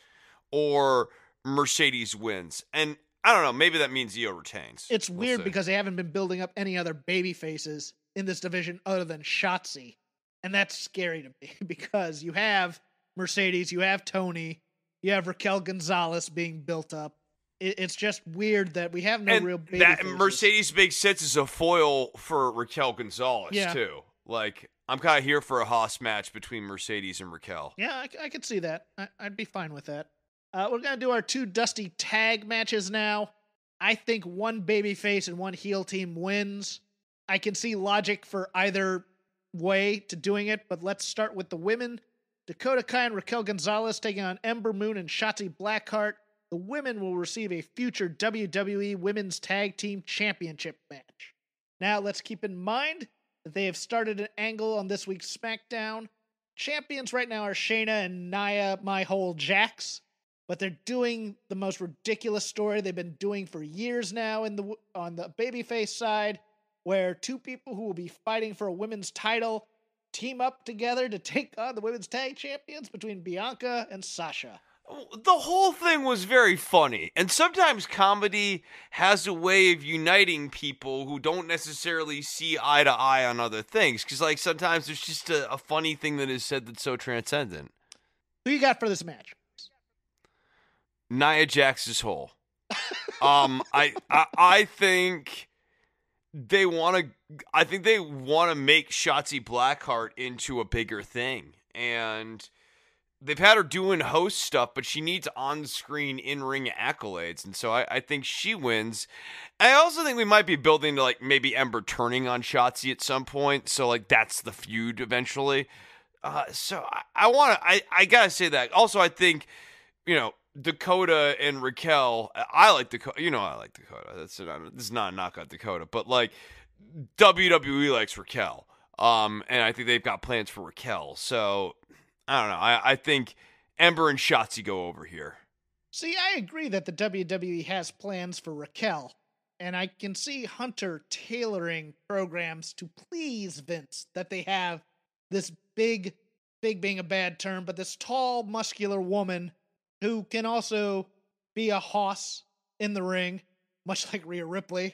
or Mercedes wins. And I don't know, maybe that means Io retains. It's we'll weird see. because they haven't been building up any other baby faces in this division other than Shotzi. And that's scary to me because you have Mercedes, you have Toni, you have Raquel Gonzalez being built up. It, it's just weird that we have no and real baby that faces. Mercedes makes sense as a foil for Raquel Gonzalez, Yeah. too. Like, I'm kind of here for a Haas match between Mercedes and Raquel. Yeah, I, I could see that. I, I'd be fine with that. Uh, we're going to do our two Dusty tag matches now. I think one babyface and one heel team wins. I can see logic for either way to doing it, but let's start with the women. Dakota Kai and Raquel Gonzalez taking on Ember Moon and Shotzi Blackheart. The women will receive a future W W E Women's Tag Team Championship match. Now, let's keep in mind that they have started an angle on this week's SmackDown. Champions right now are Shayna and Nia My Whole Jax. But they're doing the most ridiculous story they've been doing for years now in the on the babyface side, where two people who will be fighting for a women's title team up together to take on the women's tag champions between Bianca and Sasha. The whole thing was very funny, and sometimes comedy has a way of uniting people who don't necessarily see eye to eye on other things, because like sometimes there's just a, a funny thing that is said that's so transcendent. Who you got for this match? Nia Jax's hole. um, I, I I think they want to. I think they want to make Shotzi Blackheart into a bigger thing, and they've had her doing host stuff, but she needs on-screen, in-ring accolades, and so I, I think she wins. I also think we might be building to like maybe Ember turning on Shotzi at some point, so like that's the feud eventually. Uh, so I, I want to. I I gotta say that. Also, I think you know. Dakota and Raquel, I like Dakota. You know I like Dakota. That's this is not a knock on Dakota, but like W W E likes Raquel, um, and I think they've got plans for Raquel. So I don't know. I, I think Ember and Shotzi go over here. See, I agree that the W W E has plans for Raquel. And I can see Hunter tailoring programs to please Vince, that they have this big, big being a bad term, but this tall, muscular woman who can also be a hoss in the ring, much like Rhea Ripley.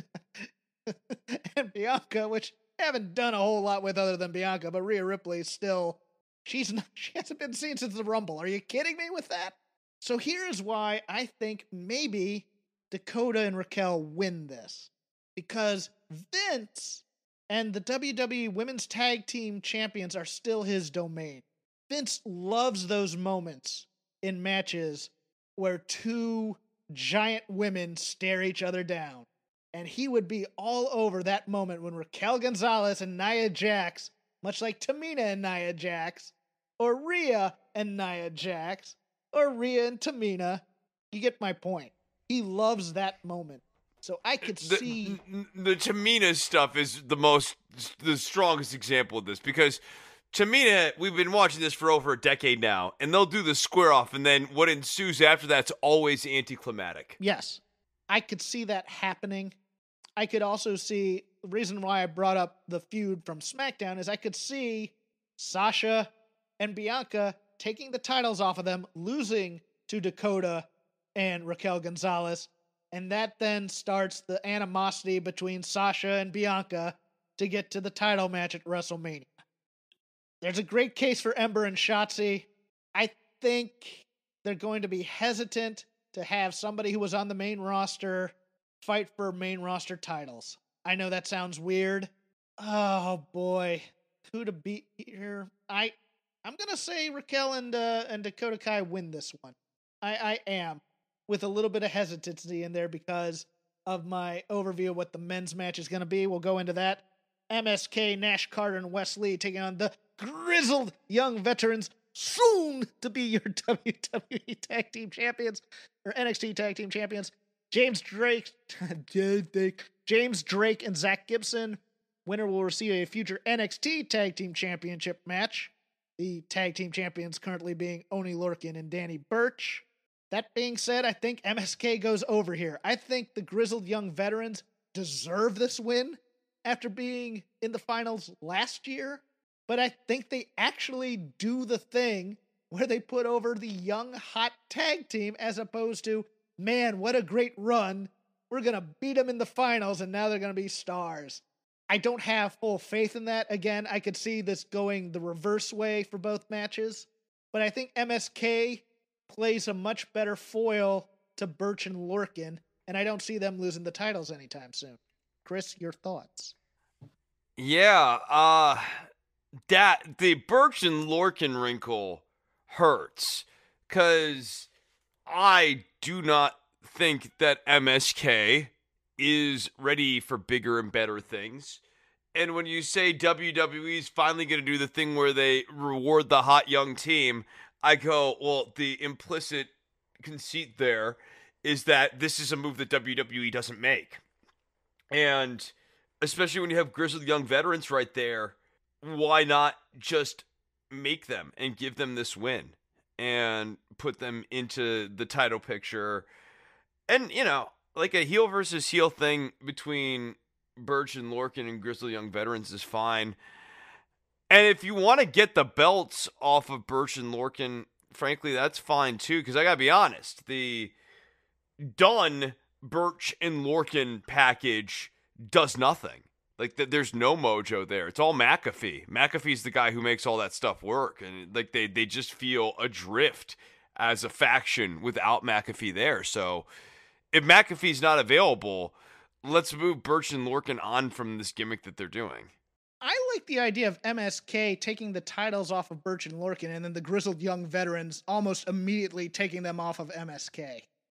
And Bianca, which I haven't done a whole lot with other than Bianca, but Rhea Ripley still, she's not, she hasn't been seen since the Rumble. Are you kidding me with that? So here's why I think maybe Dakota and Raquel win this. Because Vince and the W W E Women's Tag Team Champions are still his domain. Vince loves those moments in matches where two giant women stare each other down. And he would be all over that moment when Raquel Gonzalez and Nia Jax, much like Tamina and Nia Jax, or Rhea and Nia Jax, or Rhea and Tamina. You get my point. He loves that moment. So I could the, see... The Tamina stuff is the most, the strongest example of this, because Tamina, we've been watching this for over a decade now, and they'll do the square off, and then what ensues after that's always anticlimactic. Yes. I could see that happening. I could also see, the reason why I brought up the feud from SmackDown is I could see Sasha and Bianca taking the titles off of them, losing to Dakota and Raquel Gonzalez, and that then starts the animosity between Sasha and Bianca to get to the title match at WrestleMania. There's a great case for Ember and Shotzi. I think they're going to be hesitant to have somebody who was on the main roster fight for main roster titles. I know that sounds weird. Oh boy, who to beat here? I, I'm gonna say Raquel and uh, and Dakota Kai win this one. I, I am, with a little bit of hesitancy in there because of my overview of what the men's match is gonna be. We'll go into that. M S K, Nash Carter, and Wes Lee taking on the grizzled young veterans, soon to be your W W E Tag Team Champions, or N X T Tag Team Champions. James Drake, James Drake and Zach Gibson. Winner will receive a future N X T Tag Team Championship match. The Tag Team Champions currently being Oney Lorcan and Danny Burch. That being said, I think M S K goes over here. I think the grizzled young veterans deserve this win after being in the finals last year. But I think they actually do the thing where they put over the young, hot tag team as opposed to, man, what a great run. We're going to beat them in the finals, and now they're going to be stars. I don't have full faith in that. Again, I could see this going the reverse way for both matches. But I think M S K plays a much better foil to Burch and Lorcan, and I don't see them losing the titles anytime soon. Chris, your thoughts? Yeah, uh, that the Burch and Lorcan wrinkle hurts, because I do not think that M S K is ready for bigger and better things. And when you say W W E is finally going to do the thing where they reward the hot young team, I go, well, the implicit conceit there is that this is a move that W W E doesn't make. And especially when you have grizzled young veterans right there, why not just make them and give them this win and put them into the title picture? And, you know, like a heel versus heel thing between Burch and Lorcan and grizzled young veterans is fine. And if you want to get the belts off of Burch and Lorcan, frankly, that's fine too, because I gotta be honest, the done Burch and Lorcan package does nothing. Like, th- there's no mojo there. It's all McAfee. McAfee's the guy who makes all that stuff work, and like they they just feel adrift as a faction without McAfee there. So if McAfee's not available, let's move Burch and Lorcan on from this gimmick that they're doing. I like the idea of M S K taking the titles off of Burch and Lorcan, and then the grizzled young veterans almost immediately taking them off of M S K.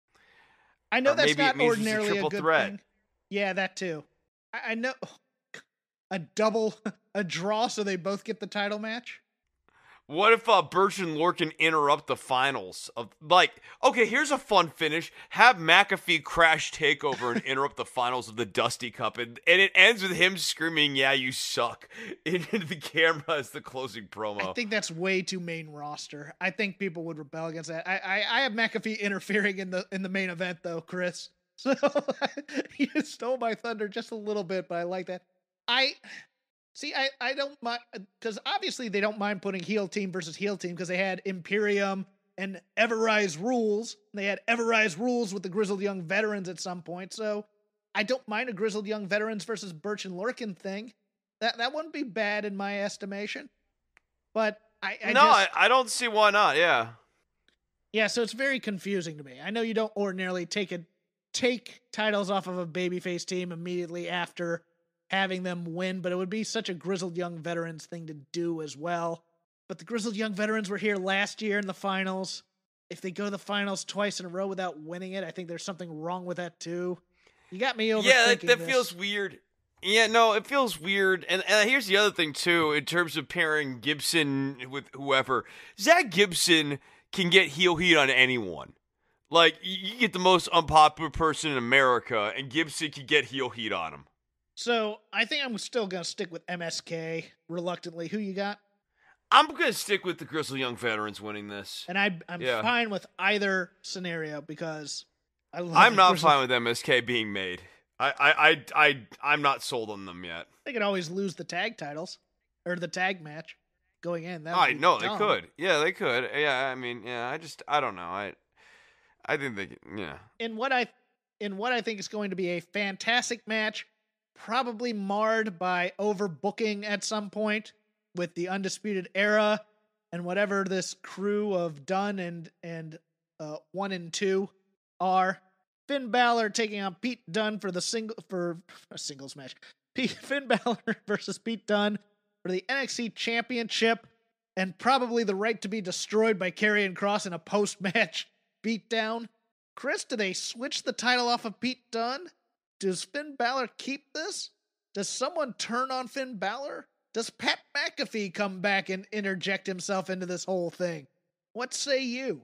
I know Or that's maybe it not means it's a ordinarily a, triple good threat. thing. Yeah, that too. I, I know a double a draw, so they both get the title match. What if uh, Burch and Lorcan interrupt the finals of, like, okay, here's a fun finish. Have McAfee crash takeover and interrupt the finals of the Dusty Cup, and, and it ends with him screaming, "Yeah, you suck," into the camera as the closing promo. I think that's way too main roster. I think people would rebel against that. I I, I have McAfee interfering in the in the main event though, Chris. So you stole my thunder just a little bit, but I like that. I see. I I don't mind because obviously they don't mind putting heel team versus heel team because they had Imperium and Everrise Rules. They had Everrise Rules with the Grizzled Young Veterans at some point. So I don't mind a Grizzled Young Veterans versus Birch and Lorcan thing. That that wouldn't be bad in my estimation. But I, I no, just, I, I don't see why not. Yeah, yeah. So it's very confusing to me. I know you don't ordinarily take a take titles off of a babyface team immediately after having them win, but it would be such a Grizzled Young Veterans thing to do as well. But the Grizzled Young Veterans were here last year in the finals. If they go to the finals twice in a row without winning it, I think there's something wrong with that too. You got me overthinking yeah, that, that this. feels weird. Yeah, no, it feels weird. And, and here's the other thing too, in terms of pairing Gibson with whoever. Zach Gibson can get heel heat on anyone. Like, you get the most unpopular person in America, and Gibson can get heel heat on him. So, I think I'm still going to stick with M S K, reluctantly. Who you got? I'm going to stick with the Grizzly Young Veterans winning this. And I, I'm yeah. fine with either scenario, because I love I'm not Grizzly- fine with M S K being made. I, I, I, I, I'm not sold on them yet. They could always lose the tag titles, or the tag match, going in. That I know, dumb. they could. Yeah, they could. Yeah, I mean, yeah, I just, I don't know. I... I think they, yeah. In what I, in what I think is going to be a fantastic match, probably marred by overbooking at some point with the Undisputed Era and whatever this crew of Dunn and and uh, one and two are. Finn Balor taking on Pete Dunne for the single for a singles match. Pete, Finn Balor versus Pete Dunne for the N X T Championship and probably the right to be destroyed by Karrion Kross in a post-match beatdown. Chris, do they switch the title off of Pete Dunne? Does Finn Balor keep this? Does someone turn on Finn Balor? Does Pat McAfee come back and interject himself into this whole thing? What say you?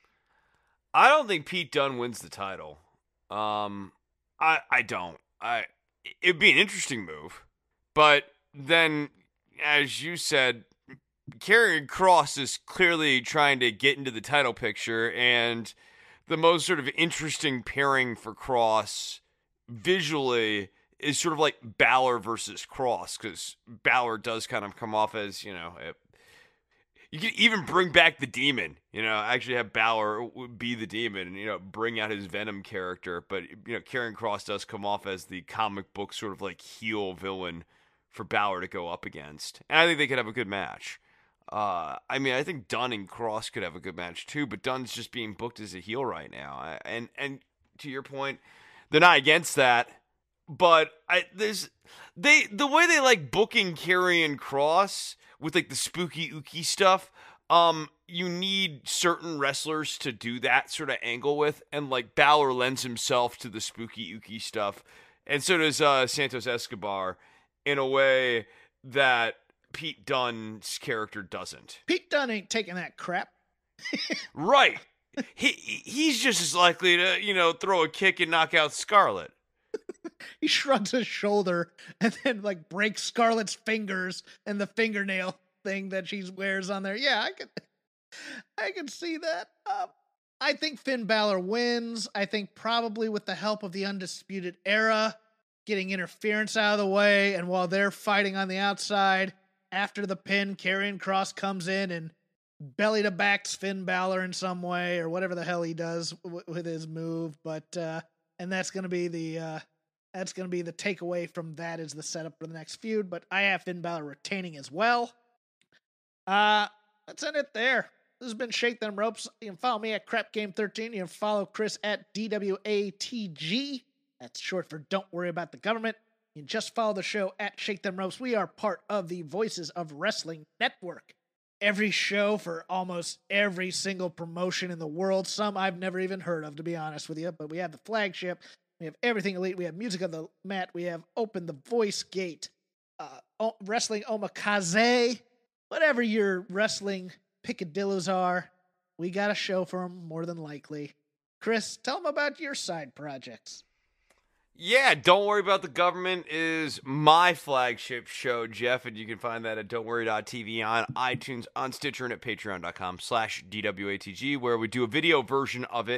I don't think Pete Dunne wins the title. Um, I I don't. I it'd be an interesting move, but then, as you said, Karrion Kross is clearly trying to get into the title picture, and the most sort of interesting pairing for Kross visually is sort of like Balor versus Kross, because Balor does kind of come off as, you know, a, you could even bring back the Demon, you know, actually have Balor be the Demon and, you know, bring out his Venom character. But, you know, Karrion Kross does come off as the comic book sort of like heel villain for Balor to go up against. And I think they could have a good match. Uh, I mean, I think Dunn and Kross could have a good match too, but Dunn's just being booked as a heel right now. And, and to your point, they're not against that. But I there's they the way they like booking Karrion Kross with like the spooky ooky stuff, um, you need certain wrestlers to do that sort of angle with, and like Balor lends himself to the spooky ooky stuff, and so does uh, Santos Escobar in a way that Pete Dunne's character doesn't. Pete Dunne ain't taking that crap. Right. He he's just as likely to, you know, throw a kick and knock out Scarlett. He shrugs his shoulder and then like breaks Scarlett's fingers and the fingernail thing that she wears on there. Yeah, I can, I can see that. Um, I think Finn Balor wins. I think probably with the help of the Undisputed Era, getting interference out of the way, and while they're fighting on the outside, after the pin, Karrion Kross comes in and belly to backs Finn Balor in some way, or whatever the hell he does w- with his move. But uh, and that's gonna be the. Uh, That's going to be the takeaway from that is the setup for the next feud, but I have Finn Balor retaining as well. Uh, let's end it there. This has been Shake Them Ropes. You can follow me at Crap Game thirteen. You can follow Chris at D W A T G. That's short for Don't Worry About the Government. You can just follow the show at Shake Them Ropes. We are part of the Voices of Wrestling Network. Every show for almost every single promotion in the world. Some I've never even heard of, to be honest with you, but we have the flagship. We have Everything Elite. We have Music of the Mat. We have Open the Voice Gate. Uh, o- wrestling Omakase. Whatever your wrestling picadillos are, we got a show for them more than likely. Chris, tell them about your side projects. Yeah, Don't Worry About the Government is my flagship show, Jeff, and you can find that at don't worry dot t v on iTunes, on Stitcher, and at patreon dot com slash D W A T G, where we do a video version of it.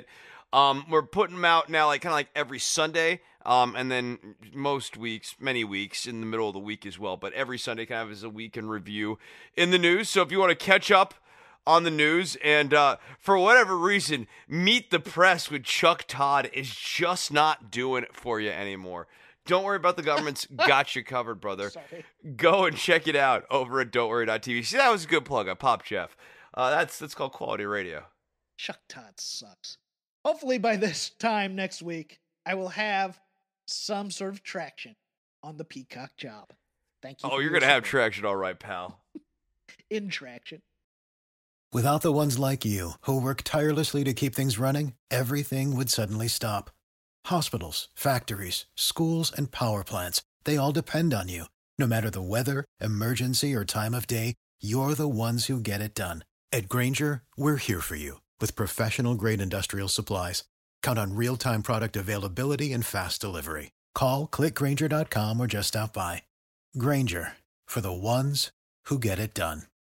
Um, we're putting them out now, like kind of like every Sunday, um, and then most weeks, many weeks in the middle of the week as well. But every Sunday kind of is a week in review in the news. So if you want to catch up on the news, and uh, for whatever reason, Meet the Press with Chuck Todd is just not doing it for you anymore. Don't worry about the government's got you covered, brother. Sorry. Go and check it out over at don't worry dot t v. See, that was a good plug. I popped Jeff. Uh, that's that's called quality radio. Chuck Todd sucks. Hopefully by this time next week, I will have some sort of traction on the Peacock job. Thank you. Oh, for you're your going to have support. traction, all right, pal. In traction. Without the ones like you, who work tirelessly to keep things running, everything would suddenly stop. Hospitals, factories, schools, and power plants, they all depend on you. No matter the weather, emergency, or time of day, you're the ones who get it done. At Grainger, we're here for you with professional-grade industrial supplies. Count on real-time product availability and fast delivery. Call, click Grainger dot com, or just stop by. Grainger, for the ones who get it done.